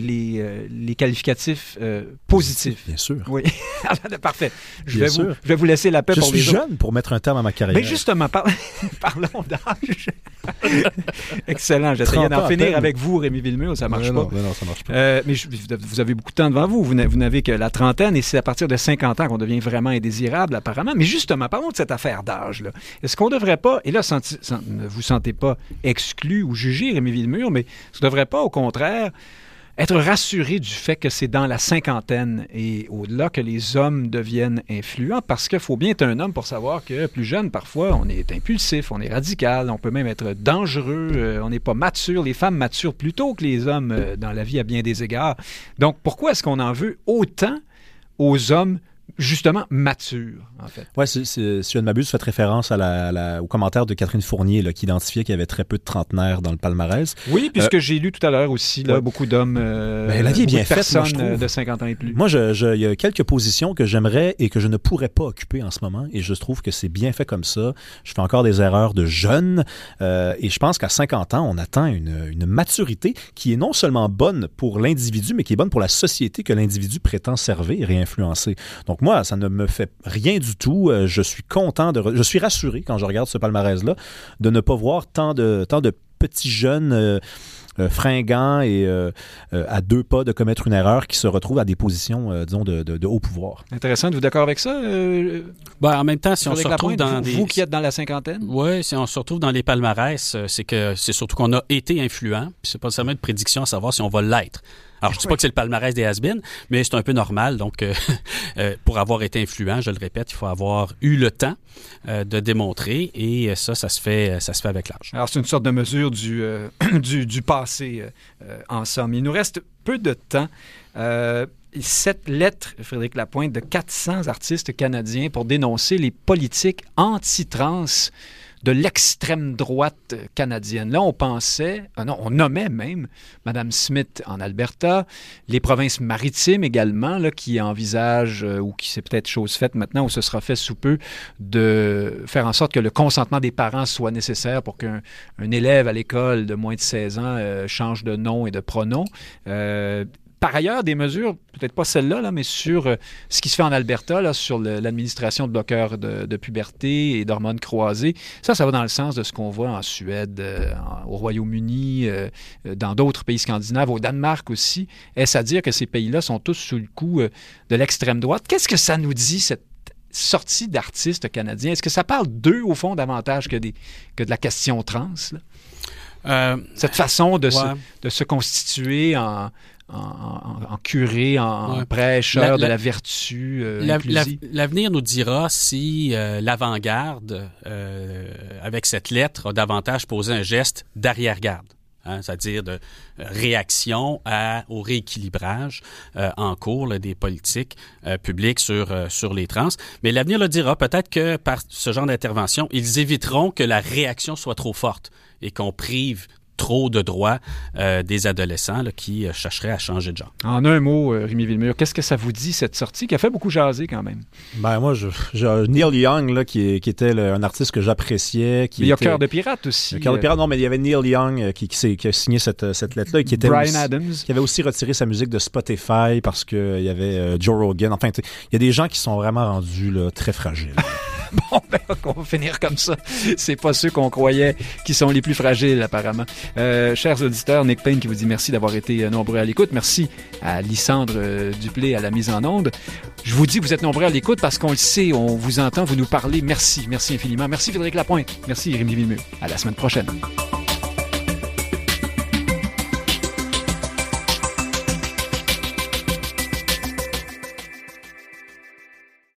[SPEAKER 2] les qualificatifs positifs.
[SPEAKER 5] Bien sûr.
[SPEAKER 2] Oui. Parfait. Je vais vous laisser la paix pour les autres.
[SPEAKER 5] Je suis jeune pour mettre un terme à ma carrière.
[SPEAKER 2] Mais justement, parlons d'âge. Excellent. J'essayais d'en finir avec vous, Rémi Villemur. Ça marche pas.
[SPEAKER 5] Non, ça marche pas.
[SPEAKER 2] Mais vous avez beaucoup de temps devant vous. Vous n'avez que la trentaine et c'est à partir de 50 ans qu'on devient vraiment indésirable, apparemment. Mais justement, parlons de cette affaire d'âge. Là. Est-ce qu'on ne devrait pas, et là, ne vous sentez pas exclu ou jugé, Rémi Villemur, mais est-ce qu'on ne devrait pas, au contraire, être rassuré du fait que c'est dans la cinquantaine et au-delà que les hommes deviennent influents, parce qu'il faut bien être un homme pour savoir que plus jeune, parfois, on est impulsif, on est radical, on peut même être dangereux, on n'est pas mature. Les femmes maturent plus tôt que les hommes dans la vie à bien des égards. Donc, pourquoi est-ce qu'on en veut autant aux hommes justement mature, en fait?
[SPEAKER 5] Oui, si je ne m'abuse, vous faites référence au commentaire de Catherine Fournier qui identifiait qu'il y avait très peu de trentenaires dans le palmarès.
[SPEAKER 2] Oui, puisque j'ai lu tout à l'heure aussi beaucoup d'hommes,
[SPEAKER 5] la vie est bien faite, moi, je trouve.
[SPEAKER 2] De 50 ans et plus.
[SPEAKER 5] Moi, il y a quelques positions que j'aimerais et que je ne pourrais pas occuper en ce moment, et je trouve que c'est bien fait comme ça. Je fais encore des erreurs de jeune, et je pense qu'à 50 ans, on atteint une maturité qui est non seulement bonne pour l'individu, mais qui est bonne pour la société que l'individu prétend servir et influencer. Donc moi, ça ne me fait rien du tout. Je suis content, je suis rassuré quand je regarde ce palmarès-là de ne pas voir tant de petits jeunes fringants et à 2 pas de commettre une erreur qui se retrouvent à des positions, disons, de haut pouvoir.
[SPEAKER 2] Intéressant. Êtes-vous d'accord avec ça?
[SPEAKER 3] En même temps, si on se retrouve dans
[SPEAKER 2] vous qui êtes dans la cinquantaine?
[SPEAKER 3] Oui, si on se retrouve dans les palmarès, c'est surtout qu'on a été influent, puis c'est pas seulement une prédiction à savoir si on va l'être. Alors, je ne dis pas que c'est le palmarès des has-been, mais c'est un peu normal. Donc, pour avoir été influent, je le répète, il faut avoir eu le temps de démontrer, et ça se fait avec l'âge.
[SPEAKER 2] Alors, c'est une sorte de mesure du passé, en somme. Il nous reste peu de temps. Cette lettre, Frédéric Lapointe, de 400 artistes canadiens pour dénoncer les politiques anti-trans de l'extrême droite canadienne. Là, on pensait, on nommait même Mme Smith en Alberta, les provinces maritimes également, là, qui envisagent, ou qui c'est peut-être chose faite maintenant, ou ce sera fait sous peu, de faire en sorte que le consentement des parents soit nécessaire pour qu'un élève à l'école de moins de 16 ans change de nom et de pronom. Par ailleurs, des mesures, peut-être pas celle-là, mais sur ce qui se fait en Alberta, là, sur l'administration de bloqueurs de puberté et d'hormones croisées. Ça va dans le sens de ce qu'on voit en Suède, au Royaume-Uni, dans d'autres pays scandinaves, au Danemark aussi. Est-ce à dire que ces pays-là sont tous sous le coup de l'extrême droite? Qu'est-ce que ça nous dit, cette sortie d'artistes canadiens? Est-ce que ça parle d'eux, au fond, davantage que de la question trans, là? Cette façon de se constituer en curé, en prêcheur de la vertu inclusive.
[SPEAKER 3] L'avenir nous dira si l'avant-garde, avec cette lettre, a davantage posé un geste d'arrière-garde. C'est-à-dire de réaction au rééquilibrage en cours des politiques publiques sur les trans. Mais l'avenir le dira. Peut-être que par ce genre d'intervention, ils éviteront que la réaction soit trop forte et qu'on prive trop de droits des adolescents qui chercheraient à changer de genre. En
[SPEAKER 2] un mot, Rémi Villemur, qu'est-ce que ça vous dit, cette sortie, qui a fait beaucoup jaser quand même?
[SPEAKER 5] Ben moi, Neil Young, là, qui était un artiste que j'appréciais.
[SPEAKER 2] Il y a Cœur de pirate aussi.
[SPEAKER 5] Cœur de pirate, non, mais il y avait Neil Young qui a signé cette lettre-là. Qui était
[SPEAKER 2] Bryan Adams.
[SPEAKER 5] Qui avait aussi retiré sa musique de Spotify parce qu'il y avait Joe Rogan. Enfin, il y a des gens qui sont vraiment rendus là, très fragiles.
[SPEAKER 2] Bon, on va finir comme ça. C'est pas ceux qu'on croyait qui sont les plus fragiles, apparemment. Chers auditeurs, Nick Payne qui vous dit merci d'avoir été nombreux à l'écoute. Merci à Lysandre Duplé à la mise en onde. Je vous dis que vous êtes nombreux à l'écoute parce qu'on le sait, on vous entend, vous nous parlez. Merci infiniment. Merci Frédéric Lapointe. Merci Rémi Villemur. À la semaine prochaine.